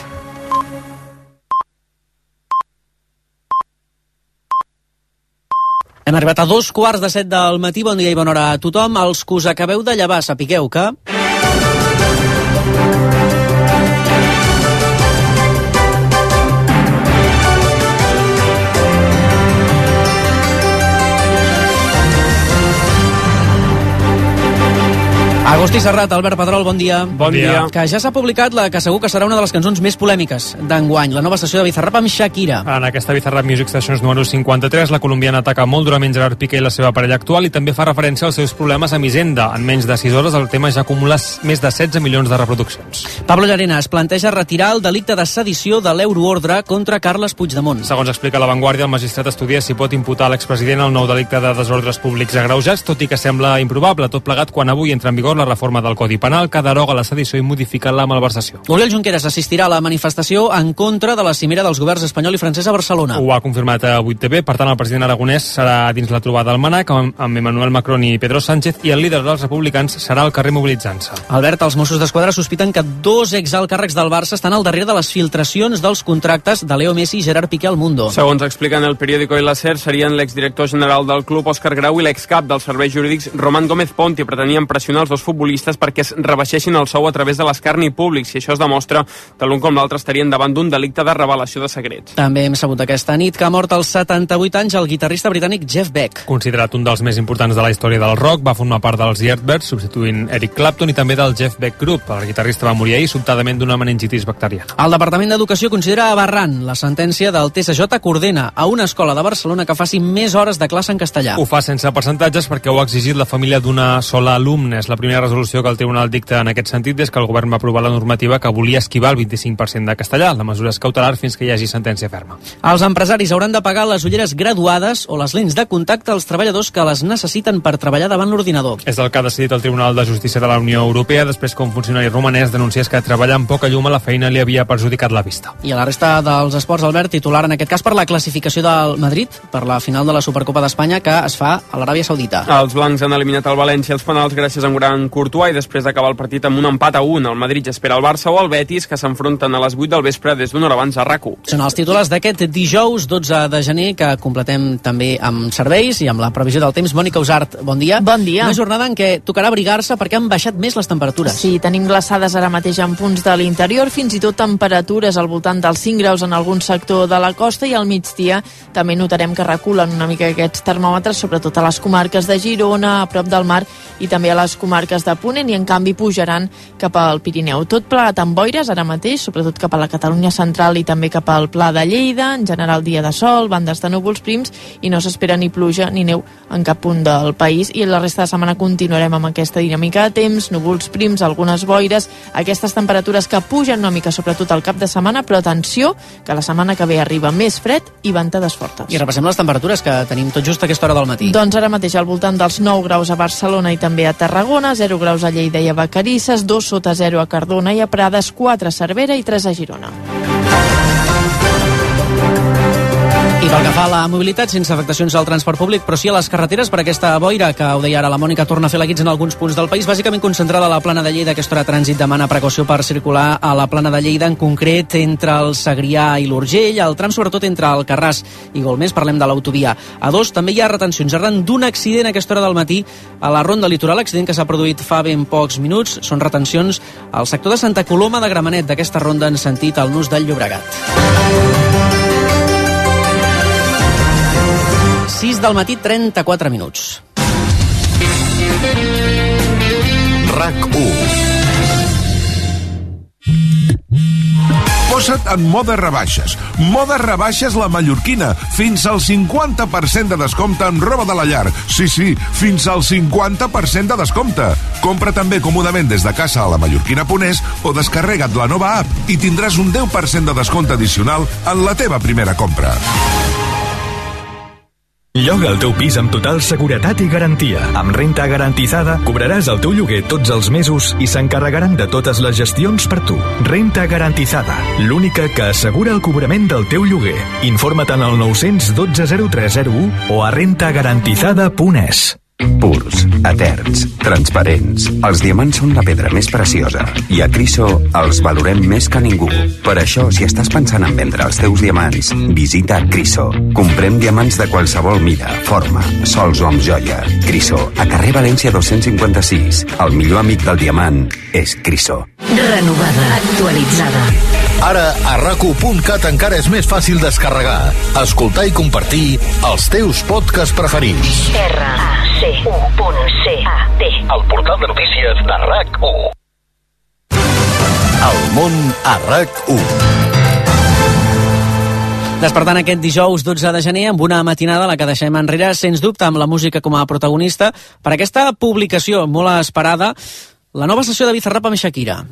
Hem arribat a dos quarts de set del matí. Bon dia i bona hora a tothom. Els que us acabeu de llevar, sapigueu que... Agustí Serrat, Albert Pedrol, bon dia. Bon dia. Que ja s'ha publicat la que segur que serà una de les cançons més polèmiques d'enguany, la nova sessió de Bizarrap amb Shakira. En aquesta Bizarrap Music Sessions número cinquanta-tres, la colombiana ataca molt durament Gerard Piqué i la seva parella actual i també fa referència als seus problemes amb Hisenda. En menys de sis hores el tema ja acumula més de setze milions de reproduccions. Pablo Llarena es planteja retirar el delicte de sedició de l'euroordre contra Carles Puigdemont. Segons explica La Vanguardia, el magistrat estudia si pot imputar a l'expresident el nou delicte de desordres públics agreujats, tot i que sembla improbable, tot plegat quan avui entra en vigor la reforma del Codi Penal que deroga la sedició i modifica la malversació. Oriol Junqueras assistirà a la manifestació en contra de la cimera dels governs espanyol i francès a Barcelona. Ho ha confirmat a vuit T V, per tant el president aragonès serà dins la trobada al Manac amb, amb Emmanuel Macron i Pedro Sánchez i el líder dels republicans serà al carrer mobilitzant-se. Albert, els Mossos d'Esquadra sospiten que dos exalcàrrecs del Barça estan al darrere de les filtracions dels contractes de Leo Messi i Gerard Piqué al Mundo. Segons expliquen el periòdico i la SER, serien l'exdirector general del club Òscar Grau i l'excap dels serveis jurídics Román Gómez Ponti. Pretenien pressionar els dos futbolistes perquè es rebaixessin el sou a través de l'escarni públic. Si això es demostra, tant l'un com l'altre estarien davant d'un delicte de revelació de secrets. També hem sabut aquesta nit que ha mort als setanta-vuit anys el guitarrista britànic Jeff Beck. Considerat un dels més importants de la història del rock, va formar part dels Yardbirds, substituint Eric Clapton, i també del Jeff Beck Group. El guitarrista va morir ahir sobtadament d'una meningitis bacteriana. El Departament d'Educació considera aberrant la sentència del T S J que ordena a una escola de Barcelona que faci més hores de classe en castellà. Ho fa sense percentatges perquè ho ha exigit la família d'una sola alumna. És la primera resolució que el Tribunal dicta en aquest sentit des que el govern va aprovar la normativa que volia esquivar el vint-i-cinc per cent de castellà. La mesura és cautelar fins que hi hagi sentència ferma. Els empresaris hauran de pagar les ulleres graduades o les lents de contacte als treballadors que les necessiten per treballar davant l'ordinador. És el que ha decidit el Tribunal de Justícia de la Unió Europea després que un funcionari romanès denunciés que treballar amb poca llum a la feina li havia perjudicat la vista. I a la resta dels esports, Albert, titular en aquest cas per la classificació del Madrid per la final de la Supercopa d'Espanya que es fa a l'Aràbia Saudita. Els blancs han eliminat el València als penals gràcies a un gran Courtois i després d'acabar el partit amb un empat a un. El Madrid espera el Barça o el Betis, que s'enfronten a les vuit del vespre des d'una hora abans a RAC u. Són els titulars d'aquest dijous dotze de gener, que completem també amb serveis i amb la previsió del temps. Mònica Usart, bon dia. Bon dia. Una jornada en què tocarà abrigar-se perquè han baixat més les temperatures. Sí, tenim glaçades ara mateix en punts de l'interior, fins i tot temperatures al voltant dels cinc graus en algun sector de la costa, i al migdia també notarem que reculen una mica aquests termòmetres, sobretot a les comarques de Girona, a prop del mar, i també a les comarques de Ponent, i en canvi pujaran cap al Pirineu. Tot plegat amb boires ara mateix, sobretot cap a la Catalunya central i també cap al Pla de Lleida. En general dia de sol, bandes de núvols prims, i no s'espera ni pluja ni neu en cap punt del país. I la resta de setmana continuarem amb aquesta dinàmica de temps, núvols prims, algunes boires, aquestes temperatures que pugen una mica sobretot al cap de setmana, però atenció, que la setmana que ve arriba més fred i ventades fortes. I repassem les temperatures que tenim tot just a aquesta hora del matí. Doncs ara mateix al voltant dels nou graus a Barcelona i també a Tarragona, zero graus a Lleida i a Vacarisses, dos sota zero a Cardona i a Prades, quatre a Cervera i tres a Girona. I pel que fa a la mobilitat, sense afectacions al transport públic, però sí a les carreteres per aquesta boira, que ho deia ara la Mònica, torna a fer la guitza en alguns punts del país, bàsicament concentrada a la Plana de Lleida. Aquesta hora trànsit demana precaució per circular a la Plana de Lleida, en concret entre el Segrià i l'Urgell, el tram sobretot entre el Carràs i Golmés, parlem de l'autovia A dos. També hi ha retencions arran d'un accident a aquesta hora del matí a la Ronda Litoral, accident que s'ha produït fa ben pocs minuts. Són retencions al sector de Santa Coloma de Gramenet d'aquesta ronda en sentit al Nus del Llobregat. sis del matí, trenta-quatre minuts. RAC u. Posa't en mode rebaixes. Mode rebaixes La Mallorquina. Fins al cinquanta per cent de descompte en roba de la llar. Sí, sí, fins al cinquanta per cent de descompte. Compra també còmodament des de casa a la mallorquina punt es o descarrega't la nova app i tindràs un deu per cent de descompte addicional en la teva primera compra. Lloga el teu pis amb total seguretat i garantia. Amb Renta Garantizada cobraràs el teu lloguer tots els mesos i s'encarregaran de totes les gestions per tu. Renta Garantizada, l'única que assegura el cobrament del teu lloguer. Informa't en el nou cents dotze zero tres zero u o a renta garantizada punt es. Purs, eterns, transparents. Els diamants són la pedra més preciosa i a Criso els valorem més que ningú. Per això, si estàs pensant en vendre els teus diamants, visita Criso. Comprem diamants de qualsevol mida, forma, sols o amb joia. Criso, a carrer València dos-cents cinquanta-sis. El millor amic del diamant és Criso. renovada, actualitzada. Ara a rac u punt cat encara és més fàcil descarregar, escoltar i compartir els teus podcasts preferits. R A C U punt C A T, el portal de notícies de RAC u. El món a RAC u. Despertant aquest dijous dotze de gener amb una matinada la que deixem enrere, sens dubte, amb la música com a protagonista per aquesta publicació molt esperada, la nova sessió de Bizarrap amb Shakira.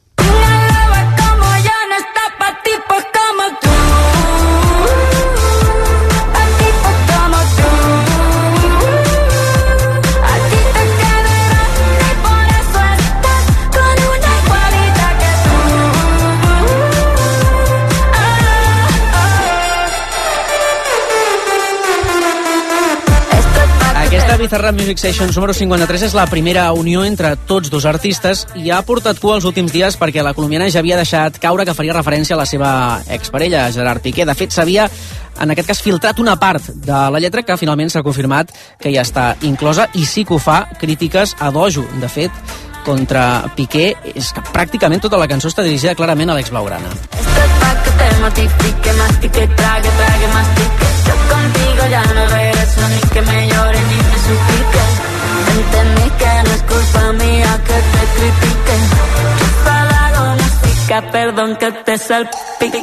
Aquesta Bizarrap Music Sessions número cinquanta-tres és la primera unió entre tots dos artistes i ha portat cua els últims dies perquè la colombiana ja havia deixat caure que faria referència a la seva exparella, Gerard Piqué. De fet, s'havia, en aquest cas, filtrat una part de la lletra que finalment s'ha confirmat que ja està inclosa i sí que ho fa crítiques a dojo. De fet, contra Piqué és que pràcticament tota la cançó està dirigida clarament a l'ex-blaugrana. Te mortifique, mastique, trague, trague, mastique. Yo contigo ya no regreso ni que me llore ni me suplique. Entendí que no es culpa mía que te critique. Chupa la música, perdón que te salpique.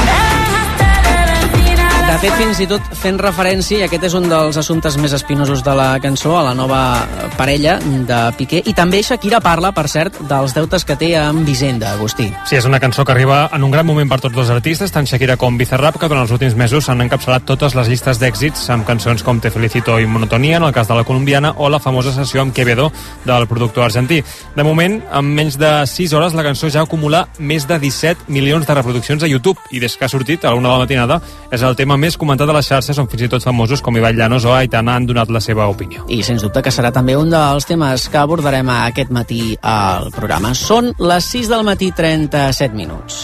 De fet, fins i tot fent referència, i aquest és un dels assumptes més espinosos de la cançó, a la nova parella de Piqué, i també Shakira parla, per cert, dels deutes que té amb Hisenda, Agustí. Sí, és una cançó que arriba en un gran moment per tots dos artistes, tant Shakira com Bizarrap, que durant els últims mesos s'han encapçalat totes les llistes d'èxits amb cançons com Te Felicito i Monotonía, en el cas de la colombiana, o la famosa sessió amb Quevedo del productor argentí. De moment, en menys de sis hores, la cançó ja acumula més de disset milions de reproduccions a YouTube, i des que ha sortit a la una de la matinada és el tema més comentat a les xarxes, on fins i tot famosos com Ibai Llanos o Aitana han donat la seva opinió. I sens dubte que serà també un dels temes que abordarem aquest matí al programa. Són les sis del matí, trenta-set minuts.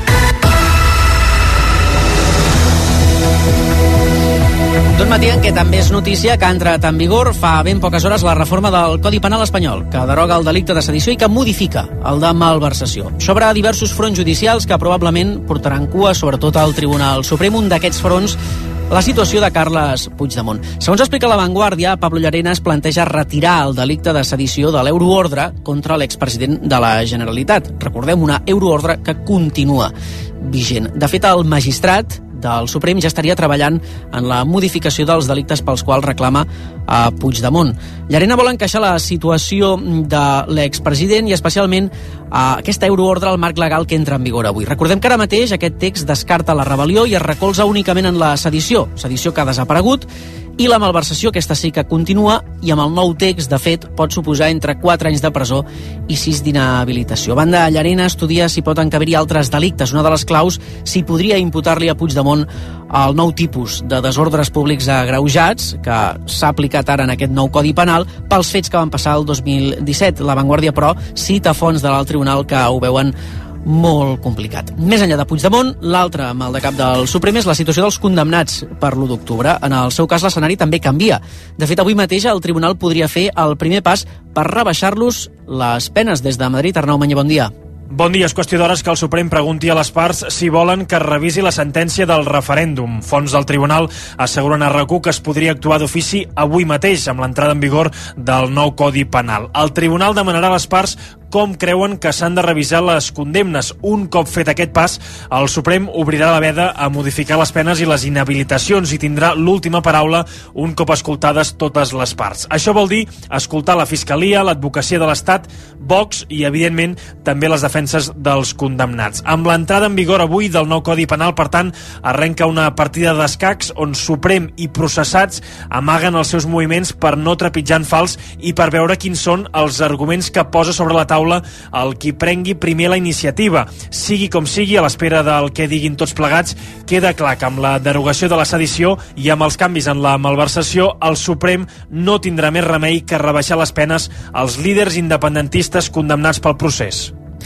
D'un matí en què també és notícia que ha entrat en vigor fa ben poques hores la reforma del Codi Penal espanyol, que deroga el delicte de sedició i que modifica el de malversació. S'obre diversos fronts judicials que probablement portaran cua, sobretot al Tribunal Suprem. Un d'aquests fronts, la situació de Carles Puigdemont. Segons explica La Vanguardia, Pablo Llarena es planteja retirar el delicte de sedició de l'euroordre contra l'expresident de la Generalitat. Recordem, una euroordre que continua vigent. De fet, el magistrat del Suprem ja estaria treballant en la modificació dels delictes pels quals reclama a Puigdemont. Llarena vol encaixar la situació de l'expresident i especialment a aquesta euroordre al marc legal que entra en vigor avui. Recordem que ara mateix aquest text descarta la rebel·lió i es recolza únicament en la sedició, sedició que ha desaparegut, i la malversació, aquesta sí que continua, i amb el nou text, de fet, pot suposar entre quatre anys de presó i sis d'inhabilitació. A banda, Llarena estudia si pot encabir-hi altres delictes. Una de les claus, si podria imputar-li a Puigdemont el nou tipus de desordres públics agreujats, que s'ha aplicat ara en aquest nou Codi Penal, pels fets que van passar el dos mil disset. La Vanguardia, però, cita fonts de l'alt tribunal que ho veuen molt complicat. Més enllà de Puigdemont, l'altre mal de cap del Suprem és la situació dels condemnats per l'u d'octubre. En el seu cas, l'escenari també canvia. De fet, avui mateix el tribunal podria fer el primer pas per rebaixar-los les penes. Des de Madrid, Arnau Mañé, bon dia. Bon dia. És qüestió d'hores que el Suprem pregunti a les parts si volen que es revisi la sentència del referèndum. Fons del tribunal asseguren a RAC u que es podria actuar d'ofici avui mateix, amb l'entrada en vigor del nou Codi Penal. El tribunal demanarà a les parts com creuen que s'han de revisar les condemnes. Un cop fet aquest pas, el Suprem obrirà la veda a modificar les penes i les inhabilitacions i tindrà l'última paraula un cop escoltades totes les parts. Això vol dir escoltar la Fiscalia, l'Advocacia de l'Estat, Vox i, evidentment, també les defenses dels condemnats. Amb l'entrada en vigor avui del nou Codi Penal, per tant, arrenca una partida d'escacs on Suprem i processats amaguen els seus moviments per no trepitjar en fals i per veure quins són els arguments que posa sobre la taula el qui prengui primer la iniciativa. Sigui com sigui, a l'espera del que diguin tots plegats, queda clar que amb la derogació de la sedició i amb els canvis en la malversació, el Suprem no tindrà més remei que rebaixar les penes als líders independentistes condemnats pel procés.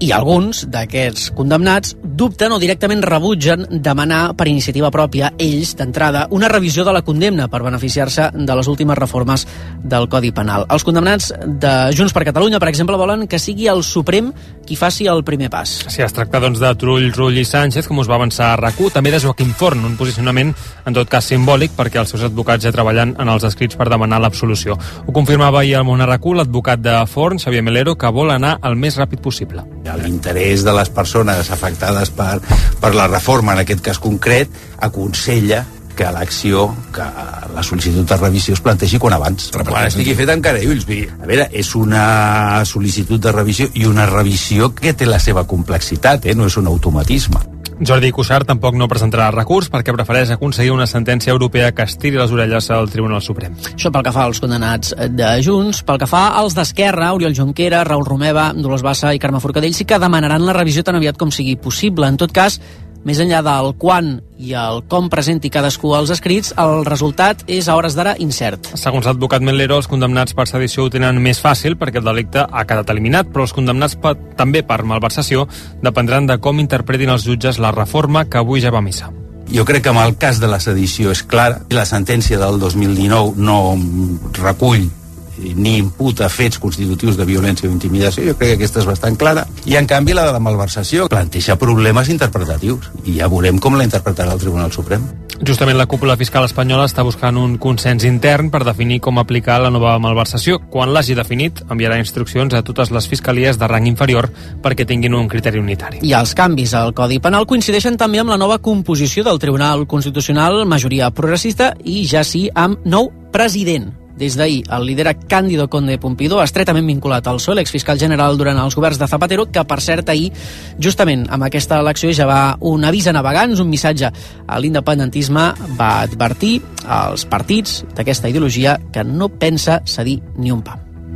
I alguns d'aquests condemnats dubten o directament rebutgen demanar per iniciativa pròpia, ells, d'entrada, una revisió de la condemna per beneficiar-se de les últimes reformes del Codi Penal. Els condemnats de Junts per Catalunya, per exemple, volen que sigui el Suprem qui faci el primer pas. Sí, es tracta doncs, de Turull, Rull i Sánchez, com us va avançar a RAC u, també de Joaquim Forn, un posicionament en tot cas simbòlic perquè els seus advocats ja treballen en els escrits per demanar l'absolució. Ho confirmava ahir al Món a RAC u l'advocat de Forn, Xavier Melero, que vol anar el més ràpid possible. L'interès de les persones afectades per, per la reforma, en aquest cas concret, aconsella que l'acció, que la sol·licitud de revisió es plantegi quan abans. Quan estigui fet encara ulls. A veure, és una sol·licitud de revisió i una revisió que té la seva complexitat, eh? No és un automatisme. Jordi Cuixart tampoc no presentarà recurs perquè prefereix aconseguir una sentència europea que estiri les orelles al Tribunal Suprem. Això pel que fa als condemnats de Junts. Pel que fa als d'Esquerra, Oriol Junqueras, Raül Romeva, Dolors Bassa i Carme Forcadell sí que demanaran la revisió tan aviat com sigui possible. En tot cas, més enllà del quan i el com presenti cadascú els escrits, el resultat és a hores d'ara incert. Segons l'advocat Melero, els condemnats per sedició ho tenen més fàcil perquè el delicte ha quedat eliminat, però els condemnats per, també per malversació dependran de com interpretin els jutges la reforma que avui ja va a missa. Jo crec que en el cas de la sedició és clara. La sentència del dos mil dinou no recull ni imputa fets constitutius de violència o intimidació, jo crec que aquesta és bastant clara, i en canvi la de la malversació planteja problemes interpretatius, i ja veurem com la interpretarà el Tribunal Suprem. Justament la cúpula fiscal espanyola està buscant un consens intern per definir com aplicar la nova malversació. Quan l'hagi definit, enviarà instruccions a totes les fiscalies de rang inferior perquè tinguin un criteri unitari. I els canvis al Codi Penal coincideixen també amb la nova composició del Tribunal Constitucional, majoria progressista i ja sí amb nou president. Des d'ahir, el lidera Cándido Conde Pompidou, estretament vinculat al P S O E, l'exfiscal general durant els governs de Zapatero, que, per cert, ahir, justament amb aquesta elecció, ja va un avís a navegants, un missatge a l'independentisme, va advertir als partits d'aquesta ideologia que no pensa cedir ni un pam.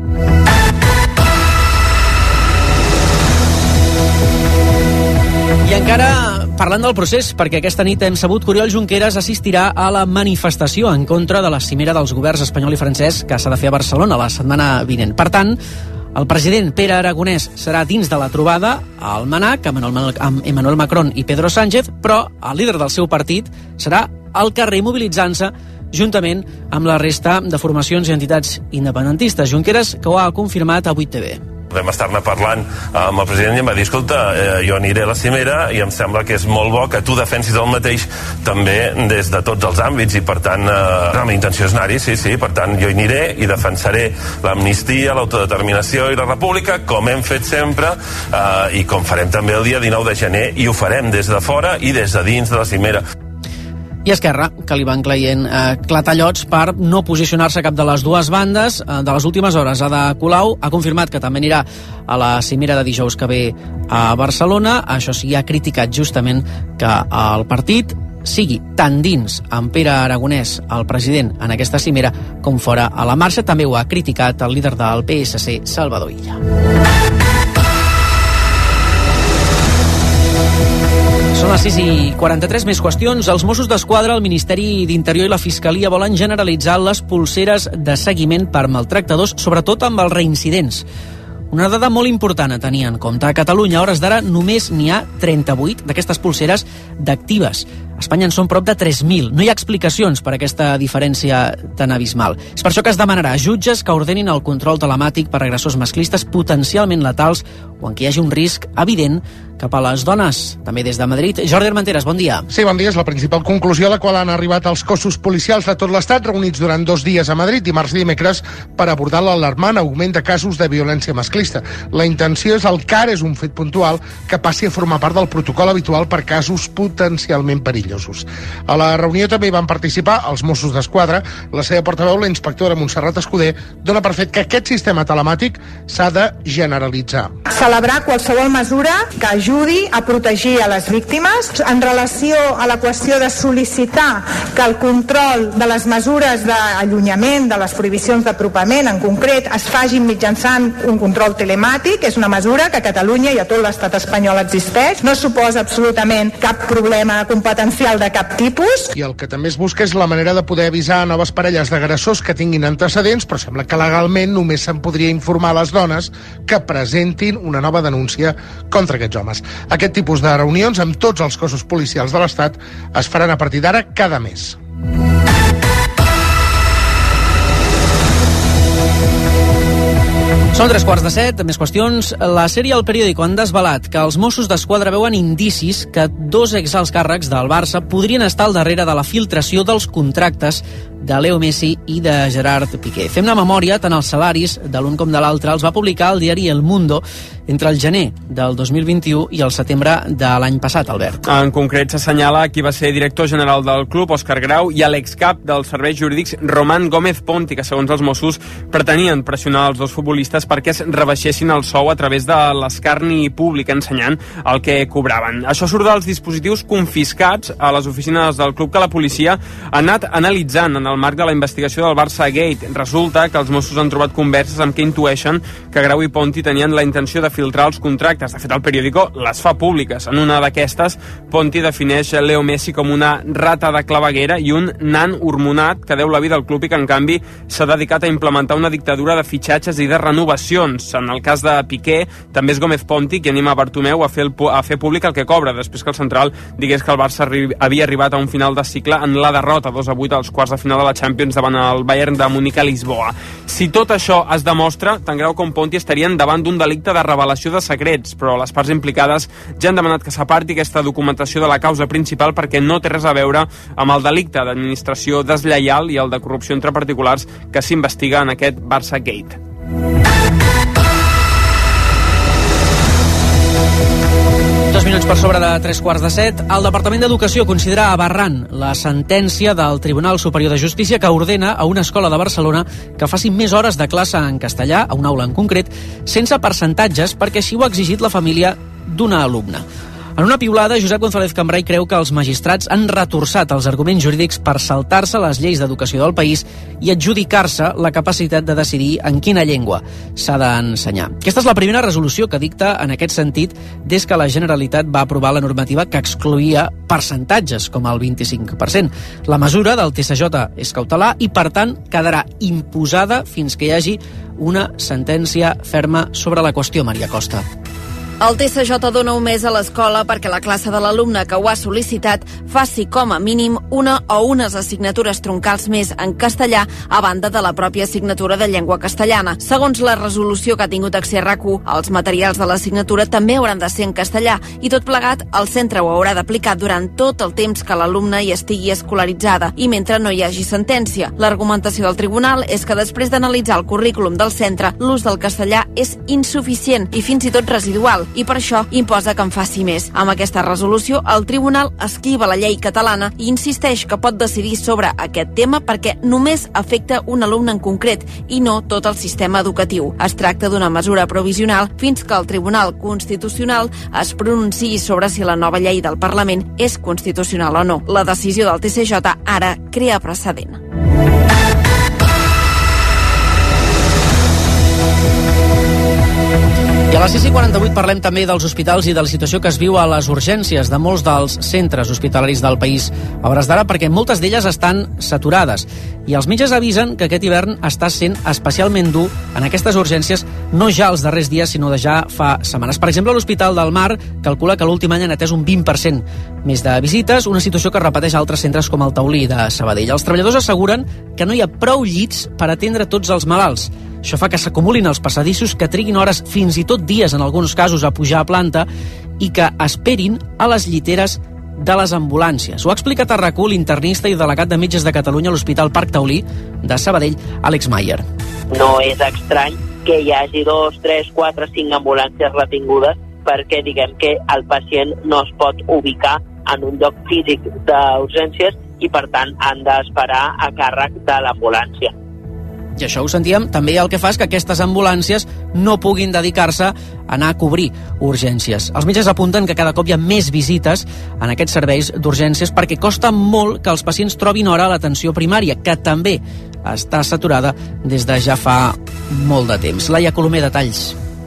I encara parlant del procés, perquè aquesta nit hem sabut que Oriol Junqueras assistirà a la manifestació en contra de la cimera dels governs espanyol i francès que s'ha de fer a Barcelona la setmana vinent. Per tant, el president Pere Aragonès serà dins de la trobada al Mnac amb Emmanuel Macron i Pedro Sánchez, però el líder del seu partit serà al carrer mobilitzant-se juntament amb la resta de formacions i entitats independentistes. Junqueras, que ho ha confirmat a vuit T V. Vam estar-ne parlant amb el president i em va dir, escolta, eh, jo aniré a la cimera i em sembla que és molt bo que tu defensis el mateix també des de tots els àmbits i per tant, eh, la meva intenció és anar-hi, sí, sí, per tant jo hi aniré i defensaré l'amnistia, l'autodeterminació i la república com hem fet sempre eh, i com farem també el dia dinou de gener i ho farem des de fora i des de dins de la cimera. I Esquerra, que li van caient eh, clatallots per no posicionar-se cap de les dues bandes. Eh, de les últimes hores, Ada Colau ha confirmat que també anirà a la cimera de dijous que ve a Barcelona. Això sí, ha criticat justament que el partit sigui tan dins amb Pere Aragonès, el president, en aquesta cimera, com fora a la marxa. També ho ha criticat el líder del P S C, Salvador Illa. Són les sis i quaranta-tres, més qüestions. Els Mossos d'Esquadra, el Ministeri d'Interior i la Fiscalia volen generalitzar les polseres de seguiment per maltractadors, sobretot amb els reincidents. Una dada molt important a tenir en compte. A Catalunya, a hores d'ara, només n'hi ha trenta-vuit d'aquestes polseres d'actives. A Espanya en són prop de tres mil. No hi ha explicacions per a aquesta diferència tan abismal. És per això que es demanarà a jutges que ordenin el control telemàtic per agressors masclistes potencialment letals o en què hi hagi un risc evident cap a les dones. També des de Madrid, Jordi Armenteres, bon dia. Sí, bon dia. És la principal conclusió a la qual han arribat els cossos policials de tot l'Estat, reunits durant dos dies a Madrid, dimarts i dimecres, per abordar l'alarmant augment de casos de violència masclista. La intenció és el que ara és un fet puntual que passi a formar part del protocol habitual per casos potencialment perillosos. A la reunió també hi van participar els Mossos d'Esquadra. La seva portaveu, la inspectora Montserrat Escudé, dona per fet que aquest sistema telemàtic s'ha de generalitzar. Celebrar qualsevol mesura que ajudi a protegir a les víctimes. En relació a la qüestió de sol·licitar que el control de les mesures d'allunyament, de les prohibicions d'apropament en concret, es faci mitjançant un control telemàtic, és una mesura que a Catalunya i a tot l'estat espanyol existeix. No suposa absolutament cap problema competencial social de cap tipus. I el que també es busca és la manera de poder avisar a noves parelles d'agressors que tinguin antecedents, però sembla que legalment només se'n podria informar a les dones que presentin una nova denúncia contra aquests homes. Aquest tipus de reunions amb tots els cossos policials de l'Estat es faran a partir d'ara cada mes. Són tres quarts de set, més qüestions. La sèrie El Periódico han desvelat que els Mossos d'Esquadra veuen indicis que dos exalts càrrecs del Barça podrien estar al darrere de la filtració dels contractes de Leo Messi i de Gerard Piqué. Fem una memòria, tant els salaris de l'un com de l'altre els va publicar el diari El Mundo entre el gener del dos mil vint-i-u i el setembre de l'any passat, Albert. En concret s'assenyala qui va ser director general del club, Òscar Grau, i l'excap dels serveis jurídics, Román Gómez Ponti, que segons els Mossos pretenien pressionar els dos futbolistes perquè es rebaixessin el sou a través de l'escarni públic ensenyant el que cobraven. Això surt dels dispositius confiscats a les oficines del club que la policia ha anat analitzant en el marc de la investigació del Barça Gate. Resulta que els Mossos han trobat converses amb què intueixen que Grau i Ponti tenien la intenció de filtrar els contractes. De fet, el periòdico les fa públiques. En una d'aquestes, Ponti defineix Leo Messi com una rata de claveguera i un nan hormonat que deu la vida al club i que, en canvi, s'ha dedicat a implementar una dictadura de fitxatges i de renovacions. En el cas de Piqué, també és Gómez Ponti qui anima Bartomeu a fer, el, a fer públic el que cobra, després que el central digués que el Barça arri havia arribat a un final de cicle en la derrota dos a vuit als quarts de final de la Champions davant el Bayern de Múnich a Lisboa. Si tot això es demostra, tant Grau com Ponti estarien davant d'un delicte de revelació de secrets, però les parts implicades ja han demanat que s'aparti aquesta documentació de la causa principal perquè no té res a veure amb el delicte d'administració deslleial i el de corrupció entre particulars que s'investiga en aquest Barça Gate. Dos minuts per sobre de tres quarts de set. El Departament d'Educació considera aberrant la sentència del Tribunal Superior de Justícia que ordena a una escola de Barcelona que faci més hores de classe en castellà, a una aula en concret, sense percentatges, perquè així ho ha exigit la família d'una alumna. En una piulada, Josep González Cambray creu que els magistrats han retorçat els arguments jurídics per saltar-se les lleis d'educació del país i adjudicar-se la capacitat de decidir en quina llengua s'ha d'ensenyar. Aquesta és la primera resolució que dicta en aquest sentit des que la Generalitat va aprovar la normativa que excloïa percentatges, com el vint-i-cinc per cent. La mesura del T S J és cautelar i, per tant, quedarà imposada fins que hi hagi una sentència ferma sobre la qüestió, Maria Costa. El T S J dona un mes a l'escola perquè la classe de l'alumne que ho ha sol·licitat faci com a mínim una o unes assignatures troncals més en castellà a banda de la pròpia assignatura de llengua castellana. Segons la resolució que ha tingut accés a RAC u, els materials de l'assignatura també hauran de ser en castellà i tot plegat el centre ho haurà d'aplicar durant tot el temps que l'alumne hi estigui escolaritzada i mentre no hi hagi sentència. L'argumentació del tribunal és que després d'analitzar el currículum del centre, l'ús del castellà és insuficient i fins i tot residual, i per això imposa que en faci més. Amb aquesta resolució, el tribunal esquiva la llei catalana i insisteix que pot decidir sobre aquest tema perquè només afecta un alumne en concret i no tot el sistema educatiu. Es tracta d'una mesura provisional fins que el Tribunal Constitucional es pronunciï sobre si la nova llei del Parlament és constitucional o no. La decisió del T S J ara crea precedent. I a les sis i quaranta-vuit parlem també dels hospitals i de la situació que es viu a les urgències de molts dels centres hospitalaris del país a hores d'ara, perquè moltes d'elles estan saturades. I els metges avisen que aquest hivern està sent especialment dur en aquestes urgències, no ja els darrers dies, sinó de ja fa setmanes. Per exemple, l'Hospital del Mar calcula que l'últim any han atès un vint per cent més de visites, una situació que repeteix a altres centres com el Taulí de Sabadell. Els treballadors asseguren que no hi ha prou llits per atendre tots els malalts. Això fa que s'acumulin els passadissos, que triguin hores, fins i tot dies en alguns casos, a pujar a planta i que esperin a les lliteres de les ambulàncies. Ho ha explicat a RAC u l'internista i delegat de Metges de Catalunya a l'Hospital Parc Taulí de Sabadell, Àlex Mayer. No és estrany que hi hagi dos, tres, quatre, cinc ambulàncies retingudes perquè diguem que el pacient no es pot ubicar en un lloc físic d'urgències i per tant han d'esperar a càrrec de l'ambulància. I això ho sentíem, també el que fa és que aquestes ambulàncies no puguin dedicar-se a anar a cobrir urgències. Els metges apunten que cada cop hi ha més visites en aquests serveis d'urgències perquè costa molt que els pacients trobin hora a l'atenció primària, que també està saturada des de ja fa molt de temps. Laia Colomer, detalls.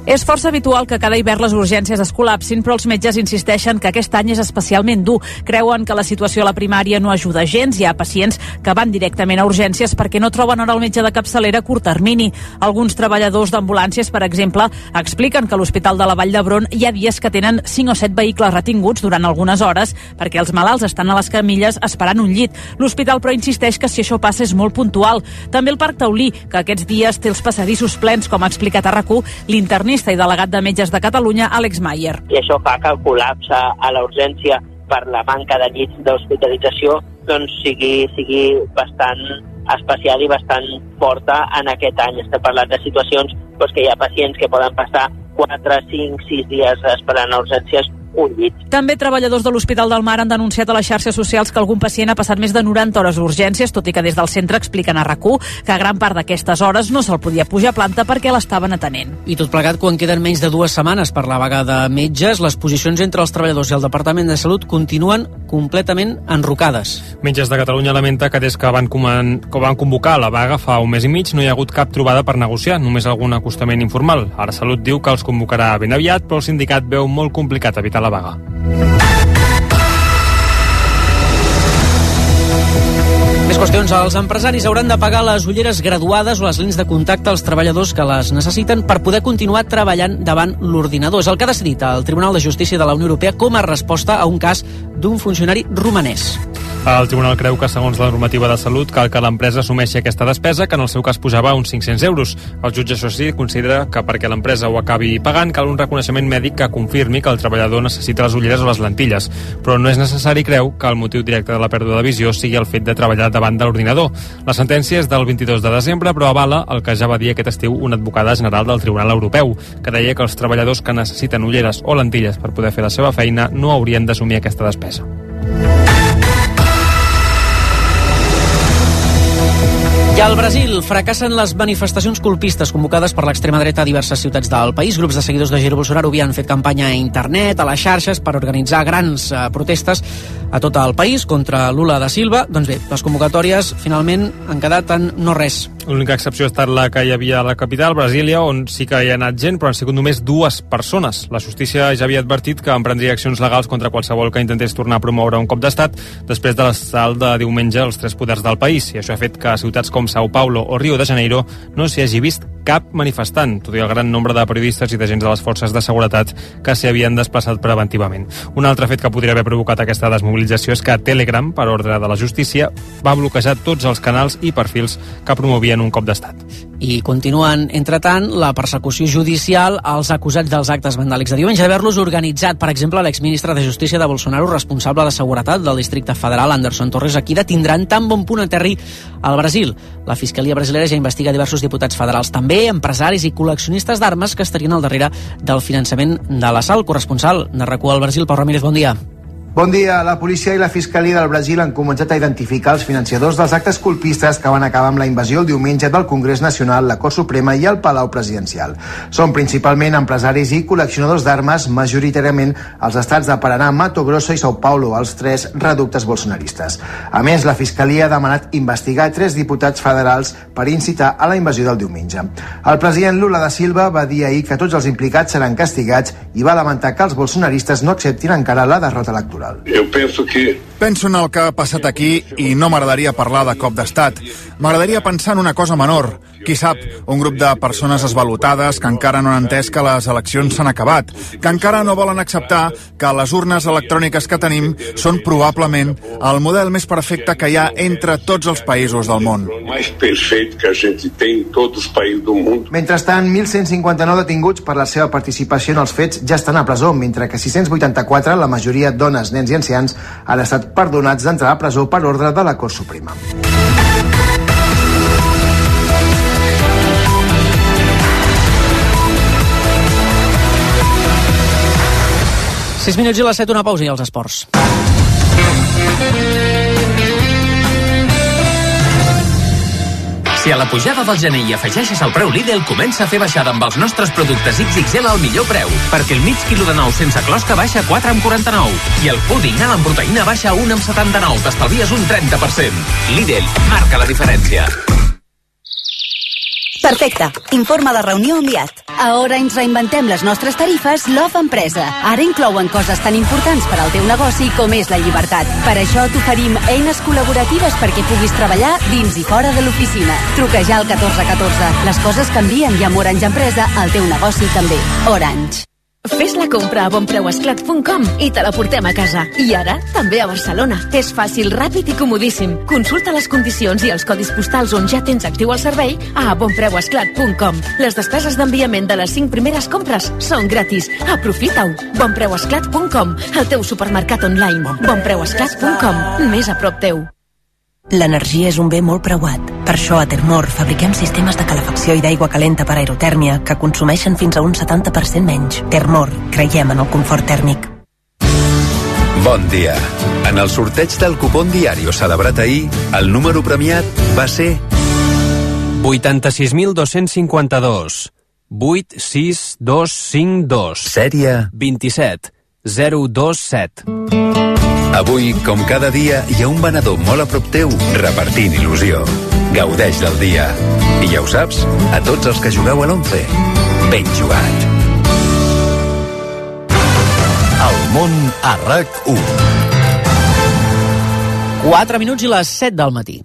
És força habitual que cada hivern les urgències es col·lapsin, però els metges insisteixen que aquest any és especialment dur. Creuen que la situació a la primària no ajuda gens. Hi ha pacients que van directament a urgències perquè no troben hora al metge de capçalera a curt termini. Alguns treballadors d'ambulàncies, per exemple, expliquen que a l'Hospital de la Vall d'Hebron hi ha dies que tenen cinc o set vehicles retinguts durant algunes hores perquè els malalts estan a les camilles esperant un llit. L'hospital, però, insisteix que si això passa és molt puntual. També el Parc Taulí, que aquests dies té els passadissos plens, com ha explicat a RAC u l'internista i delegat de Metges de Catalunya, Àlex Mayer. I això fa que el col·lapse a la urgència per la manca de llits d'hospitalització doncs sigui, sigui bastant especial i bastant forta en aquest any. Estem parlant de situacions doncs, que hi ha pacients que poden passar quatre, cinc, sis dies esperant a urgències un llit. També treballadors de l'Hospital del Mar han denunciat a les xarxes socials que algun pacient ha passat més de noranta hores a urgències, tot i que des del centre expliquen a RAC u que gran part d'aquestes hores no se'l podia pujar a planta perquè l'estaven atenent. I tot plegat, quan queden menys de dues setmanes per la vaga de metges, les posicions entre els treballadors i el Departament de Salut continuen completament enrocades. Metges de Catalunya lamenta que des que van, coman... que van convocar la vaga fa un mes i mig no hi ha hagut cap trobada per negociar, només algun acostament informal. Ara Salut diu que els convocarà ben aviat, però el sindicat veu molt complicat evitar la vaga. Més qüestions. Els empresaris hauran de pagar les ulleres graduades o les lents de contacte als treballadors que les necessiten per poder continuar treballant davant l'ordinador. És el que ha decidit el Tribunal de Justícia de la Unió Europea com a resposta a un cas d'un funcionari romanès. El tribunal creu que, segons la normativa de salut, cal que l'empresa assumeixi aquesta despesa, que en el seu cas pujava uns cinc-cents euros. El jutge, això sí, considera que perquè l'empresa ho acabi pagant cal un reconeixement mèdic que confirmi que el treballador necessita les ulleres o les lentilles. Però no és necessari, creu, que el motiu directe de la pèrdua de visió sigui el fet de treballar davant de l'ordinador. La sentència és del vint-i-dos de desembre, però avala el que ja va dir aquest estiu una advocada general del Tribunal Europeu, que deia que els treballadors que necessiten ulleres o lentilles per poder fer la seva feina no haurien d'assumir aquesta despesa. I al Brasil fracassen les manifestacions colpistes convocades per l'extrema dreta a diverses ciutats del país. Grups de seguidors de Jair Bolsonaro havien fet campanya a internet, a les xarxes, per organitzar grans eh, protestes a tot el país contra Lula da Silva. Doncs bé, les convocatòries finalment han quedat en no res. L'única excepció ha estat la que hi havia a la capital, Brasília, on sí que hi ha anat gent, però han sigut només dues persones. La justícia ja havia advertit que emprendria accions legals contra qualsevol que intentés tornar a promoure un cop d'estat després de l'assalt de diumenge als tres poders del país. I això ha fet que a ciutats com Sao Paulo o Rio de Janeiro no s'hi hagi vist cap manifestant, tot i el gran nombre de periodistes i d'agents de les forces de seguretat que s'hi havien desplaçat preventivament. Un altre fet que podria haver provocat aquesta desmobilització és que Telegram, per ordre de la justícia, va bloquejar tots els canals i perfils que promovien un cop d'estat. I continuen, entretant, la persecució judicial als acusats dels actes vandàlics de diumenge d'haver-los organitzat. Per exemple, l'exministre de Justícia de Bolsonaro, responsable de seguretat del districte federal, Anderson Torres, aquí detindran tan bon punt aterri al Brasil. La Fiscalia brasilera ja investiga diversos diputats federals també, empresaris i col·leccionistes d'armes que estarien al darrere del finançament de l'assalt. Corresponsal de RAC u al Brasil, Pau Ramírez, bon dia. Bon dia. La policia i la Fiscalia del Brasil han començat a identificar els financiadors dels actes colpistes que van acabar amb la invasió el diumenge del Congrés Nacional, la Cort Suprema i el Palau Presidencial. Són principalment empresaris i col·leccionadors d'armes, majoritàriament als estats de Paraná, Mato Grosso i Sao Paulo, els tres reductes bolsonaristes. A més, la Fiscalia ha demanat investigar tres diputats federals per incitar a la invasió del diumenge. El president Lula da Silva va dir ahir que tots els implicats seran castigats i va lamentar que els bolsonaristes no acceptin encara la derrota electoral. Jo penso que... Penso en el que ha passat aquí i no m'agradaria parlar de cop d'estat. M'agradaria pensar en una cosa menor. Qui sap, un grup de persones esvalotades que encara no han entès que les eleccions s'han acabat, que encara no volen acceptar que les urnes electròniques que tenim són probablement el model més perfecte que hi ha entre tots els països del món. El més perfecte que a gent té en tots els països del món. Mentrestant, mil cent cinquanta-nou detinguts per la seva participació en els fets ja estan a presó, mentre que sis-cents vuitanta-quatre, la majoria dones, nens i ancians, han estat perdonats d'entrar a presó per ordre de la Cort Suprema. sis minuts i les set, una pausa i els esports. Si a la pujada del gener hi afegeixes el preu Lidl, comença a fer baixada amb els nostres productes ics ics ele al millor preu. Perquè el mig quilo de nou sense closca baixa a quatre coma quaranta-nou. I el púding alt amb proteïna baixa a un coma setanta-nou. T'estalvies un trenta per cent. Lidl, marca la diferència. Perfecte. Informe de reunió enviat. A Orange reinventem les nostres tarifes Love Empresa. Ara inclouen coses tan importants per al teu negoci com és la llibertat. Per això t'oferim eines col·laboratives perquè puguis treballar dins i fora de l'oficina. Truca ja al catorze catorze. Les coses canvien i amb Orange Empresa el teu negoci també. Orange. Fes la compra a bonpreuesclat punt com i te la portem a casa. I ara, també a Barcelona. És fàcil, ràpid i comodíssim. Consulta les condicions i els codis postals on ja tens actiu el servei a bonpreuesclat punt com. Les despeses d'enviament de les cinc primeres compres són gratis. Aprofita-ho. bonpreuesclat punt com, el teu supermercat online. bonpreuesclat punt com, més a prop teu. L'energia és un bé molt preuat. Per això a Termor fabriquem sistemes de calefacció i d'aigua calenta per aerotèrmia que consumeixen fins a un setanta per cent menys. Termor, creiem en el confort tèrmic. Bon dia. En el sorteig del cupón Diario celebrat ahir, el número premiat va ser vuitanta-sis mil dos-cents cinquanta-dos. vuit sis dos cinc dos. Sèrie vint-i-set zero dos set. Avui, com cada dia, hi ha un venedor molt a prop teu repartint il·lusió. Gaudeix del dia. I ja ho saps, a tots els que jugueu a l'onze, ben jugat. El món a RAC u. quatre minuts i les set del matí.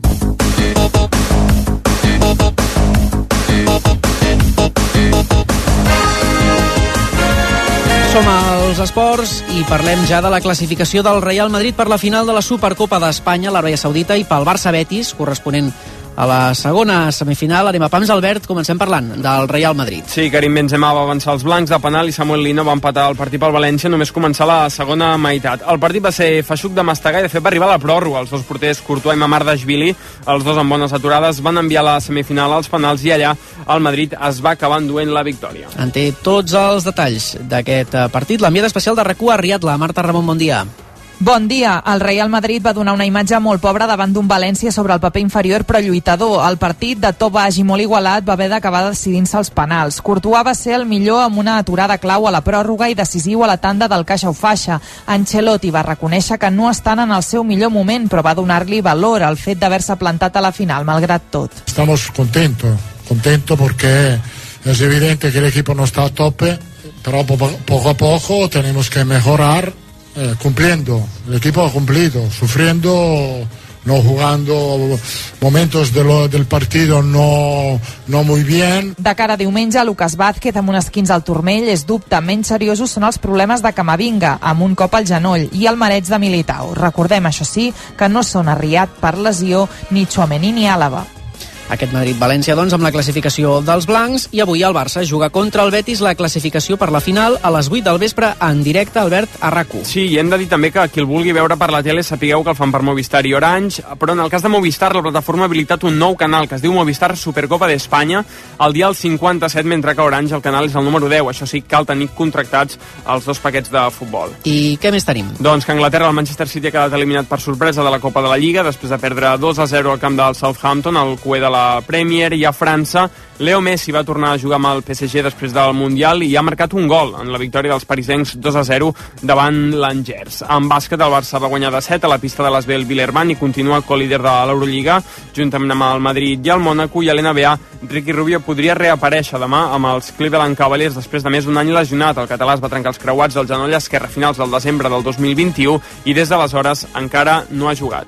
Som als esports i parlem ja de la classificació del Real Madrid per la final de la Supercopa d'Espanya a l'Aràbia Saudita i pel Barça Betis, corresponent a la segona semifinal. Anem a pams, Albert, comencem parlant del Real Madrid. Sí, Karim Benzema va avançar els blancs de penal i Samuel Lino va empatar el partit pel València només començar la segona meitat. El partit va ser feixuc de mastegar i de fet va arribar a la pròrroga. Els dos porters, Courtois i Mamardashvili, els dos amb bones aturades, van enviar la semifinal als penals i allà el Madrid es va acabar enduent la victòria. En té tots els detalls d'aquest partit. L'enviada especial de RAC u a Riad, la Marta Ramon, bon dia. Bon dia. El Real Madrid va donar una imatge molt pobra davant d'un València sobre el paper inferior però lluitador. El partit de to baix i molt igualat va haver d'acabar decidint-se als penals. Courtois va ser el millor amb una aturada clau a la pròrroga i decisiu a la tanda del caixa o faixa. Ancelotti va reconèixer que no estan en el seu millor moment, però va donar-li valor al fet d'haver-se plantat a la final, malgrat tot. Estamos contentos, contentos porque es evidente que el equipo no está a tope, pero poco a poco tenemos que mejorar. Eh, cumpliendo, el equipo ha cumplido, sufriendo, no jugando momentos de lo, del partido no, no muy bien. De cara a diumenge, Lucas Vázquez amb un esquins al turmell és dubte. Menys seriosos són els problemes de Camavinga, amb un cop al genoll, i el mareig de Militao. Recordem, això sí, que no són a Riad per lesió ni Tchouaméni ni Àlava. Aquest Madrid-València, doncs, amb la classificació dels blancs, i avui el Barça juga contra el Betis la classificació per la final a les vuit del vespre en directe, Albert, a RAC u. Sí, i hem de dir també que qui el vulgui veure per la tele sapigueu que el fan per Movistar i Orange, però en el cas de Movistar la plataforma ha habilitat un nou canal que es diu Movistar Supercopa d'Espanya al dial cinquanta-set, mentre que Orange el canal és el número deu. Això sí, cal tenir contractats els dos paquets de futbol. I què més tenim? Doncs que a Anglaterra el Manchester City ha quedat eliminat per sorpresa de la Copa de la Lliga després de perdre dos a zero al camp del Southampton, al cué de la Premier. I a França, Leo Messi va tornar a jugar amb el P S G després del Mundial i ha marcat un gol en la victòria dels parisencs dos a zero davant l'Angers. En bàsquet, el Barça va guanyar de set a la pista de l'Asvel Villerban i continua co-líder de l'Eurolliga, juntament amb el Madrid i el Mònaco, i a l'N B A, Ricky Rubio podria reaparèixer demà amb els Cleveland Cavaliers després de més d'un any lesionat. El català es va trencar els creuats del genoll esquerre a finals del desembre del dos mil vint-i-u i des d'aleshores encara no ha jugat.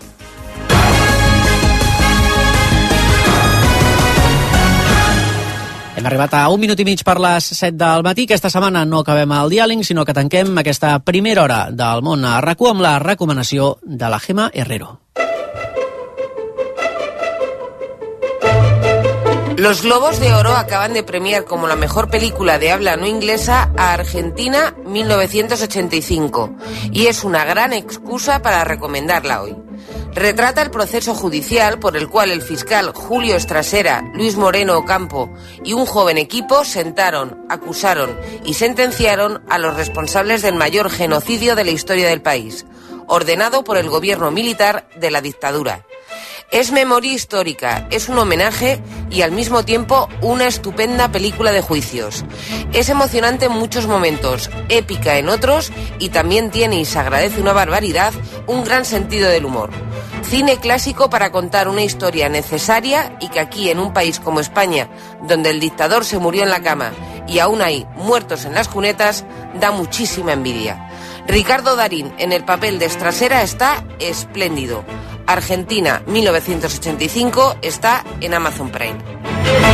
Hem arribat a un minut i mig per les set del matí. Aquesta setmana no acabem el diàleg, sinó que tanquem aquesta primera hora del món a RAC u amb la recomanació de la Gemma Herrero. Los Globos de Oro acaban de premiar como la mejor película de habla no inglesa a Argentina mil novecientos ochenta y cinco, y es una gran excusa para recomendarla hoy. Retrata el proceso judicial por el cual el fiscal Julio Estrasera, Luis Moreno Ocampo y un joven equipo sentaron, acusaron y sentenciaron a los responsables del mayor genocidio de la historia del país, ordenado por el gobierno militar de la dictadura. Es memoria histórica, es un homenaje y al mismo tiempo una estupenda película de juicios. Es emocionante en muchos momentos, épica en otros y también tiene, y se agradece una barbaridad, un gran sentido del humor. Cine clásico para contar una historia necesaria y que aquí, en un país como España, donde el dictador se murió en la cama y aún hay muertos en las cunetas, da muchísima envidia. Ricardo Darín, en el papel de Estrasera, está espléndido. Argentina, mil novecientos ochenta y cinco, está en Amazon Prime.